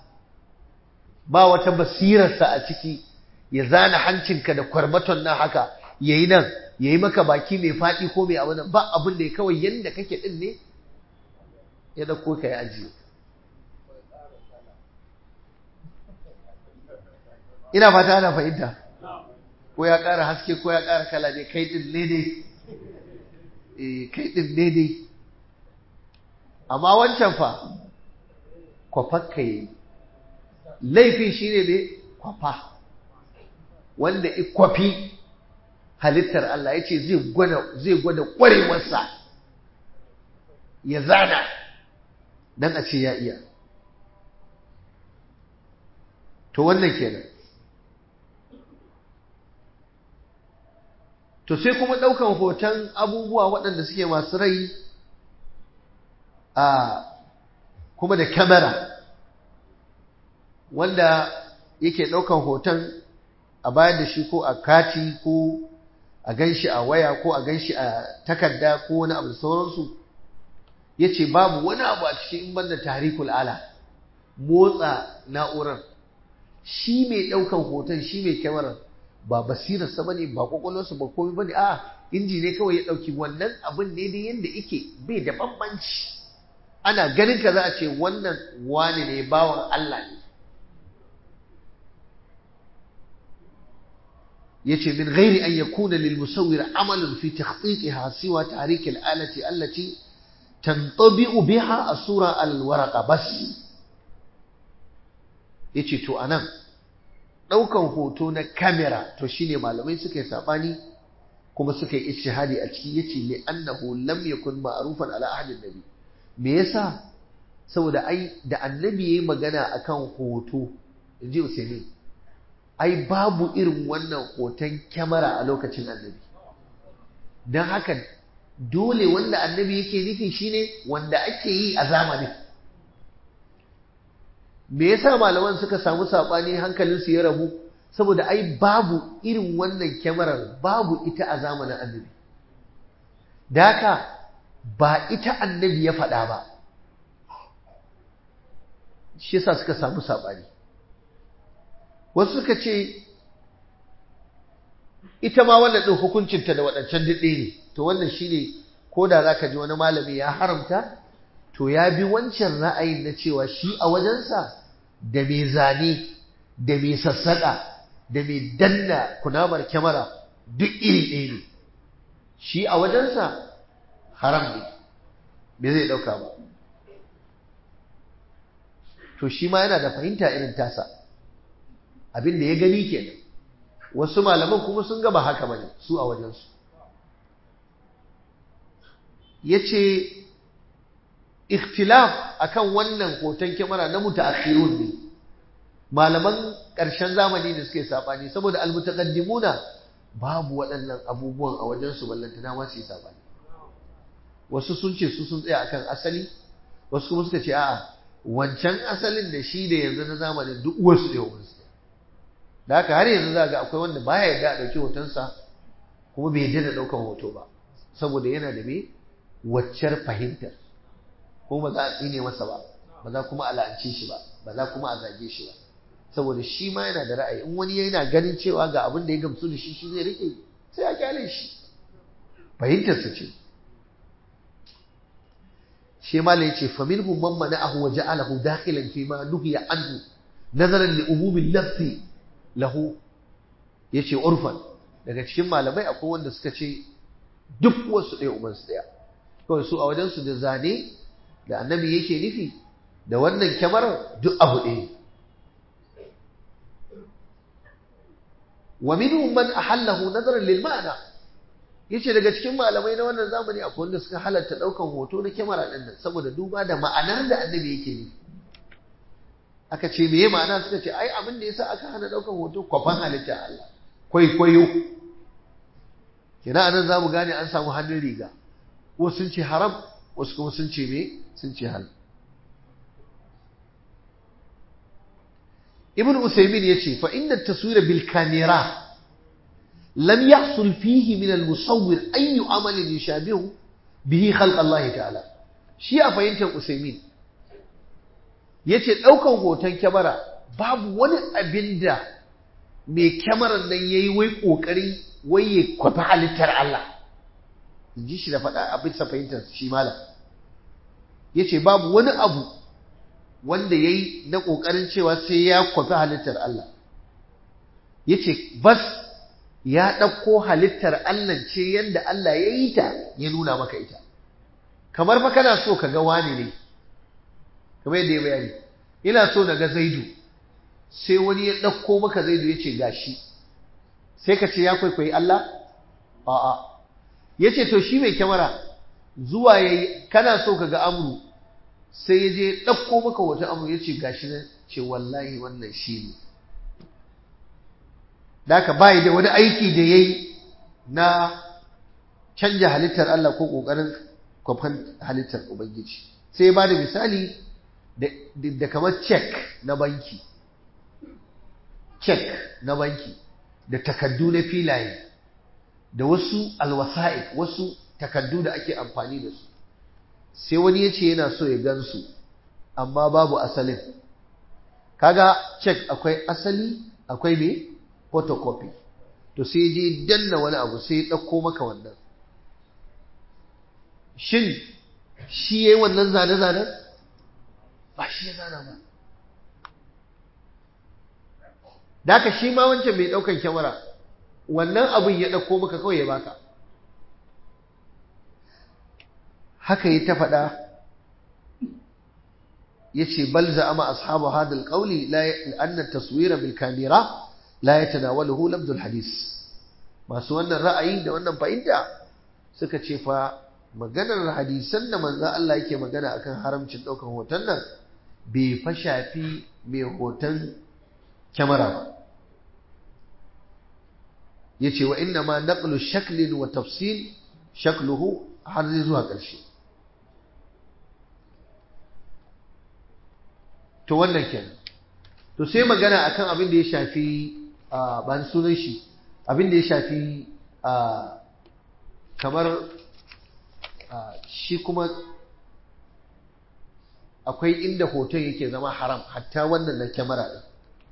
S1: ba wata basirarsa a ciki ya zana hancinka da kwarmaton na haka yayi nan yayi maka baki mai faɗi ko mai abu nan, ba abin da ya kawai yanda kake din ne ya dauko ka ya ajiye. Ina fata ana fahimta, ko ya ƙara haske ko ya ƙara kala ne, kai din ne dai kai din ne dai. Amma wancan fa kwafakka yi, laifin shi ne kwafa, wanda ikwafi halittar Allah ya ce zai gwada ƙwarewarsa ya zana don a ce ya iya. To wannan kenan. To sai kuma ɗaukan hoton abubuwa waɗanda suke masu rai kuma da kyamara, wanda yake ɗaukan hoton a bayar da shi ko a kati ko a gan shi a waya ko a gan shi a takarda ko wani abu da sauransu. Ya ce babu wani abu a cikin in banda tahrikul ala, motsa na'urar. Shi mai ɗaukan hoton, shi mai kyamarar ba basirarsa ba ne, ba ƙwaƙwalwarsa ba komai ba ne, a inji ne kawai ya ɗauki wannan abin ne da yadda yake bai da bambanci. Ana ganin ka za a ce wannan wani ne, bawan Allah ne. yace min ghairi an yakuna lil musawwir amalun fi takhtiqiha siwa tahrik al alati allati tantabi'u biha as-sura al waraqa bas. Yace to anan daukan hoto na kamera to shine malamai suka yi sabani kuma suka yi ijtihadi a ciki. Yace li annahu lam yakun ma'rufan ala ahli nabi. Me yasa? Saboda ai da annabi yayi magana akan hoto, inji Usaini, ai babu irin wannan hoton kyamara a lokacin annabi. Don haka dole wanda annabi yake nufi shine wanda ake yi a zamanin. Me yasa malaman suka samu sabani hankalinsu ya rabu? Saboda ai babu irin wannan kyamarar, babu ita a zamanin annabi. Da haka ba ita annabi ya faɗa ba, shi yasa suka samu sabani. Wasu suka ce ita ma wannan ɗin hukuncinta da waɗancan daɗe ne. To wannan shi ne, ko da za ka ji wani malami ya haramta, to ya bi wancan ra'ayin na cewa shi a wajensa da mai zane, da mai sassaƙa, da mai danna kunamar kyamara duk iri ɗaya ne. Shi a wajensa haram ne, bai zai ɗauka ba. To shi ma yana da fahimta irin tasa, abin da ya gani kenan. Wasu malaman kuma sun gaba haka bane su a wajensu. Yace ikhtilaf akan wannan hoton kyamara na mutaakhirun ne, malaman ƙarshen zamani da suke sabani, saboda almutaqaddimuna babu waɗannan abubuwan a wajensu ballantana ma su yi sabani. Wasu sun ce su sun tsaya akan asali, wasu kuma suka ce a'a wancan asalin da shi da yanzu na zamanin duk wasu da yawansu da haka har yanzu za ga akwai wanda baya yarda a ɗauki hotonsa kuma bai yarda da ɗaukan hoto ba saboda yana da me waccar fahimtar ko ba za a tsine masa ba ba za kuma a la'ance shi ba ba za kuma a zage shi ba saboda shi ma yana da ra'ayi in wani yana ganin cewa ga abin da ya gamsu da shi shi zai rike sai a kyale shi fahimtarsa ce shi ma ya ce faminhum man mana'ahu wa ja'alahu dakhilan fi ma nuhiya anhu nazaran li umumi lafzi lahu yace urfan daga cikin malamai akwai wanda suka ce duk wasu ɗaya uban su ɗaya kawai su a wajen su da zane da annabi yake nufi da wannan kyamarar duk abu ɗaya wa minhum man ahallahu nazaran lil ma'na yace daga cikin malamai na wannan zamani akwai wanda suka halatta daukan hoto na kyamara din nan saboda duba da ma'anar da annabi yake nufi aka ce meye ma'ana suka ce ai abin da yasa aka hana daukan hoto kwafan halitta Allah kwaikwayo kina anan zamu gane an samu hannun riga wasu sun ce haram wasu kuma sun ce me sun ce halal ibn usaymin yace fa inna at-taswira bil kamera lam yahsul fihi min al-musawwir ay amal yushabihu bihi khalq Allah ta'ala shi a fahimtar usaymin yace daukan hoton kyamara babu wani abinda mai kyamarar nan yayi wai kokarin wai ya kwafi halittar Allah inji shi da faɗa abin sa fahimtar shi malam yace babu wani abu wanda yayi na kokarin cewa sai ya kwafi halittar Allah yace bas ya dauko halittar Allah ce yanda Allah ya yi ta ya nuna maka ita kamar fa kana so ka ga wani ne kamar yadda ya bayani ina so na ga Zaidu sai wani ya dauko maka Zaidu yace gashi sai ka ce ya kwaikwayi Allah a'a yace to shi mai kyamara zuwa yayi kana so ka ga Amru sai ya je ɗauko maka wata abu ya ce gashi nan ce wallahi wannan shi ne da aka bayi da wani aiki da ya yi na canja halittar Allah ko ƙoƙarin kwafan halittar Ubangiji sai ba da misali da kamar cek na banki da takaddu na filaye da wasu alwasa'i wasu takaddu da ake amfani da su sai wani ya ce yana so ya gansu amma babu asalin kaga check akwai asali akwai me photocopy to sai je danna wani abu sai ya dauko maka wannan shin shi yayi wannan zane ba shi ya zana ba daka shi ma wancan mai daukan kyamara wannan abin ya dauko maka kawai ya baka haka yi ta faɗa ya ce bal za'ama ashabu hadal qawli la anna taswira bil kamera la yatanawaluhu labdul hadis masu wannan ra'ayi da wannan fahimta suka ce fa maganar hadisan da manzon Allah yake magana akan haramcin daukan hoton nan bai fa shafi mai hoton kyamara ba yace wa inna ma naqlu shaklin wa tafsil shakluhu har zai zuwa ƙarshe to wannan kenan to sai magana akan abin da ya shafi ban sunan shi abin da ya shafi kamar shi kuma akwai inda hoton yake zama haram hatta wannan na kyamara din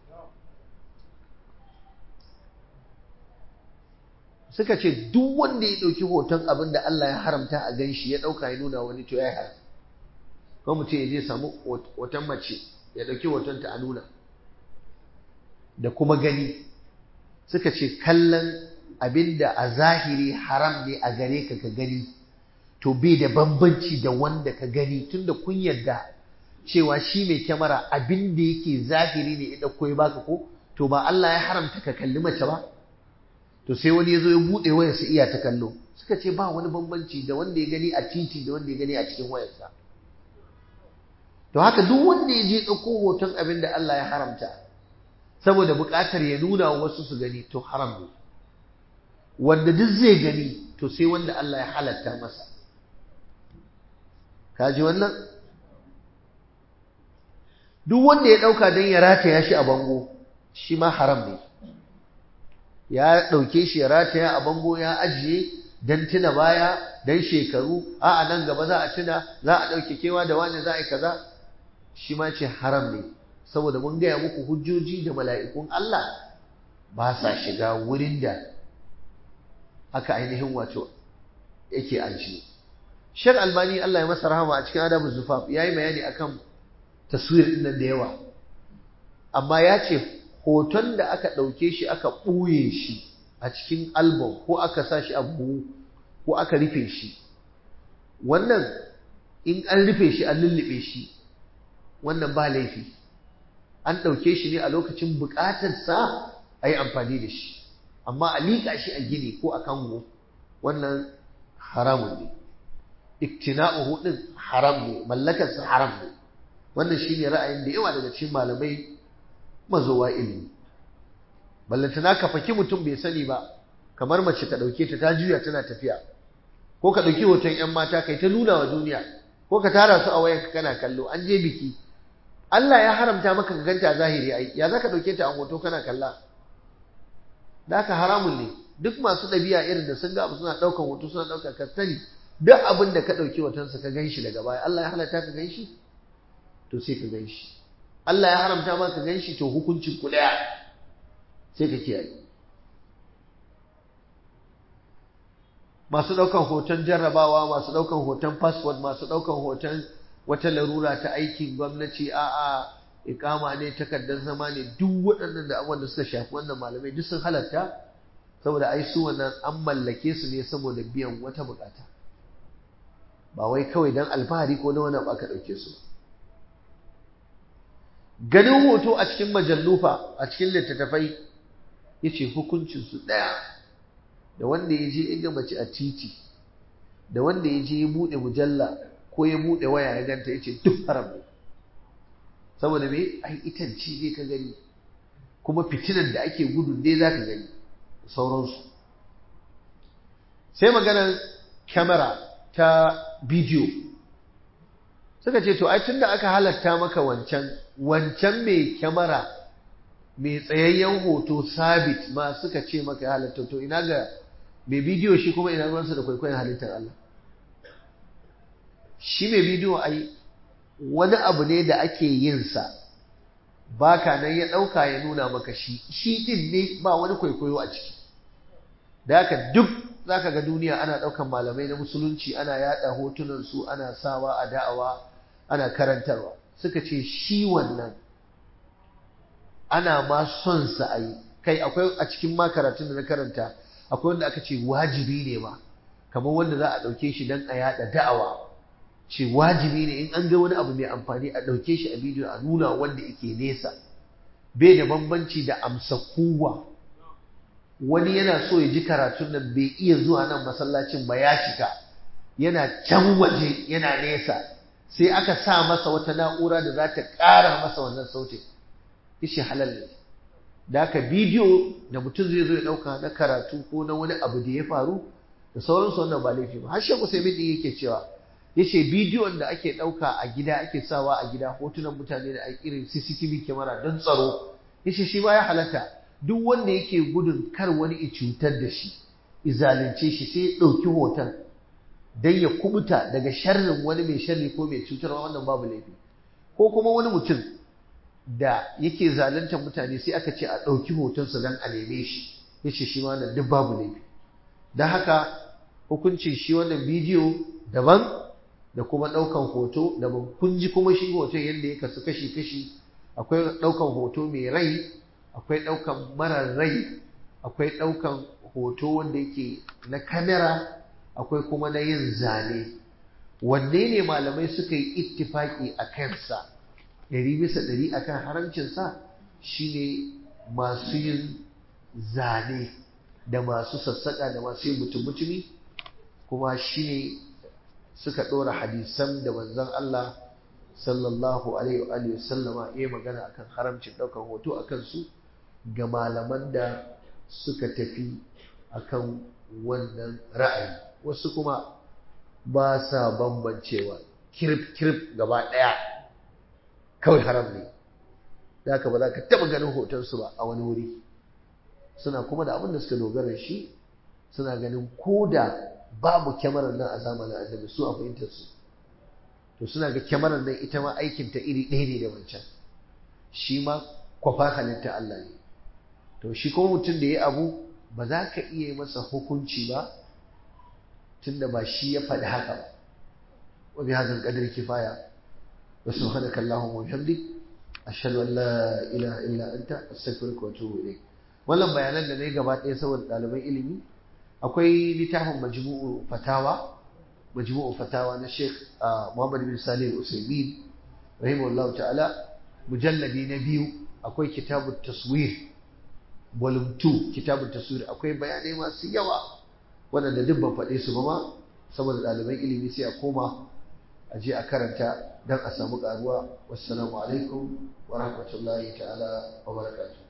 S1: suka ce duk wanda ya ɗauki hoton abin da Allah ya haramta a gan shi ya ɗauka ya nuna wani to ya yi haram ko mutum ya je samu hoton mace ya ɗauki hotonta a nuna da kuma gani suka ce kallon abin da a zahiri haram ne a gare ka gani to bai da bambanci da wanda ka gani tunda kun yarda cewa shi mai kyamara abin da yake zahiri ne ya ɗauko ya baka ko to ba Allah ya haramta ka kalli mace ba to sai wani ya zo ya buɗe wayarsa iya ta kallo suka ce ba wani bambanci da wanda ya gani a titi da wanda ya gani a cikin wayarsa to haka duk wanda ya je ɗauko hoton abin da Allah ya haramta saboda buƙatar ya nuna wa wasu su gani to haram ne wanda duk zai gani to sai wanda Allah ya halatta masa ka ji wannan duk wanda ya ɗauka don ya rataya shi a bango shi ma haram ne. Ya ɗauke shi ya rataya a bango ya ajiye don tuna baya, don shekaru, a nan gaba za a tuna, za a ɗauke kewa da wani za a yi kaza, shi ma ce haram ne. Saboda mun gaya muku hujjoji da mala'ikun Allah ba sa shiga wurin da aka ainihin wato yake ajiye. Sheikh Albani Allah ya masa rahama a cikin Adabu Zufaf ya yi bayani akan taswir ɗin nan da yawa, amma ya ce hoton da aka ɗauke shi aka ɓuye shi a cikin album ko aka sa shi a buhu ko aka rufe shi, wannan in an rufe shi an lullube shi wannan ba laifi, an ɗauke shi ne a lokacin buƙatarsa a yi amfani da shi, amma a liƙa shi a gini ko a kango wannan haramun ne. Iktina'uhu ɗin haram ne, mallakarsa haram ne. Wannan shi ne ra'ayin da yawa daga cikin malamai mazowa ilimi. Ballantana ka faki mutum bai sani ba, kamar mace ka ɗauke ta juya tana tafiya, ko ka ɗauki hoton 'yan mata kai ta nuna wa duniya, ko ka tara su a wayanka kana kallo, an je biki. Allah ya haramta maka ka ganta zahiri ai, ya za ka ɗauke ta a hoto kana kalla? Da haka haramun ne. Duk masu ɗabi'a irin da sun ga abu suna ɗaukan hoto suna ɗaukan ka sani, duk abin da ka ɗauki hotonsa ka gan shi daga baya, Allah ya halatta ka gan shi? To sai ka gan shi. Allah ya haramta maka ka gan shi, to hukuncin ku ɗaya, sai ka kiyaye. Masu ɗaukan hoton jarrabawa, masu ɗaukan hoton passport, masu ɗaukan hoton wata larura ta aikin gwamnati, a'a iƙama ne, takardar zama ne, duk waɗannan da abubuwan da suka shafi wannan malamai duk sun halatta, saboda ai su wannan an mallake su ne saboda biyan wata buƙata, ba wai kawai don alfahari ko na wani abu aka ɗauke su. Ganin hoto a cikin majallufa, a cikin littattafai, ya ce hukuncinsu ɗaya da wanda ya je ya ga mace a titi, da wanda ya je ya buɗe mujalla ko ya buɗe waya ya ganta, ya ce duk haram ne. Saboda me? Ai itanci ne ka gani, kuma fitinan da ake gudun dai za ka gani, sauransu. Sai maganar kyamara ta bidiyo, suka ce to ai tunda aka halatta maka wancan mai kyamara mai tsayayyen hoto sabit ma suka ce maka halatta, to ina ga mai bidiyo shi kuma ina ruwansa da kwaikwayon halittar Allah. Shi mai bidiyo ai wani abu ne da ake yin sa, baka nan ya ɗauka ya nuna maka shi ɗin ne, ba wani kwaikwayo a ciki. Da haka duk zaka ga duniya ana ɗaukan malamai na musulunci ana yaɗa hotunan su, ana sawa a da'awa, ana karantarwa. Suka ce shi wannan ana ma son sa a yi. Kai akwai a cikin ma karatun da na karanta, akwai wanda aka ce wajibi ne ma, kamar wanda za a ɗauke shi don a yaɗa da'awa, ce wajibi ne in an ga wani abu mai amfani a ɗauke shi a bidiyo a nuna wanda yake nesa. Bai da bambanci da amsa kuwa. Wani yana so ya ji karatun nan bai iya zuwa nan masallacin ba, ya cika, yana can waje yana nesa, sai aka sa masa wata na'ura da za ta ƙara masa wannan sautin, ishi halal ne. Da haka bidiyo da mutum zai zo ya ɗauka na karatu ko na wani abu da ya faru da sauransu wannan ba laifi ba. Har Sheikh Usaimin din yake cewa, yace bidiyon da ake ɗauka a gida, ake sawa a gida, hotunan mutane da irin CCTV kyamara don tsaro, yace shi ba ya halatta. Duk wanda yake gudun kar wani ya cutar da shi, izalince shi, sai ya ɗauki hoton don ya kubuta daga sharrin wani mai sharri ko mai cutarwa, wannan babu laifi. Ko kuma wani mutum da yake zaluntar mutane sai aka ce a ɗauki hotonsa don a neme shi, yace shi ma wannan duk babu laifi. Don haka hukuncin shi wannan bidiyo daban da kuma ɗaukan hoto daban. Kun ji kuma shi hoton yadda ya kasu kashi-kashi, akwai ɗaukan hoto mai rai, akwai ɗaukan marar rai, akwai ɗaukan hoto wanda yake na kamera, akwai kuma na yin zane. Wanne ne malamai suka yi ittifaki a kansa 100% akan haramcinsa? Shine masu yin zane da masu sassaƙa da masu yin mutum-mutumi, kuma shine suka ɗora hadisan da manzon Allah sallallahu alaihi wa sallama ya magana akan haramcin ɗaukan hoto a kansu, ga malaman da suka tafi akan wannan ra'ayi. Wasu kuma ba sa bambancewa, kirif gaba ɗaya kawai haram ne. da haka ba za ka taɓa ganin hotonsu ba a wani wuri. Suna kuma da abin da suka dogara shi, suna ganin ko da babu kyamarar nan a zamanin annabi su a fahimtar su, to suna ga kyamarar nan ita ma aikinta iri ɗaya ne da wancan, shi ma kwafa halitta Allah ne. To shi kuma mutum da ya abu ba za ka iya masa hukunci ba tunda ba shi ya faɗi haka ba. wa bi hadzal qadri kifaya wa subhanaka allahumma wa bihamdik ashhadu an la ilaha illa anta astaghfiruka wa atubu ilayk. Wannan bayanan da nayi gaba ɗaya saboda ɗaliban ilimi, akwai littafin majmu'u fatawa na Sheikh Muhammad bin Salih Al-Utsaimin rahimahullahu ta'ala, mujalladi na 2, akwai kitabut taswir volume 2, kitabut taswir, akwai bayanai masu yawa waɗanda duk ban faɗe su ba ma, saboda ɗaliban ilimi sai a koma a je a karanta don a samu ƙaruwa. Wassalamu alaikum wa rahmatullahi ta'ala wa barakatuh.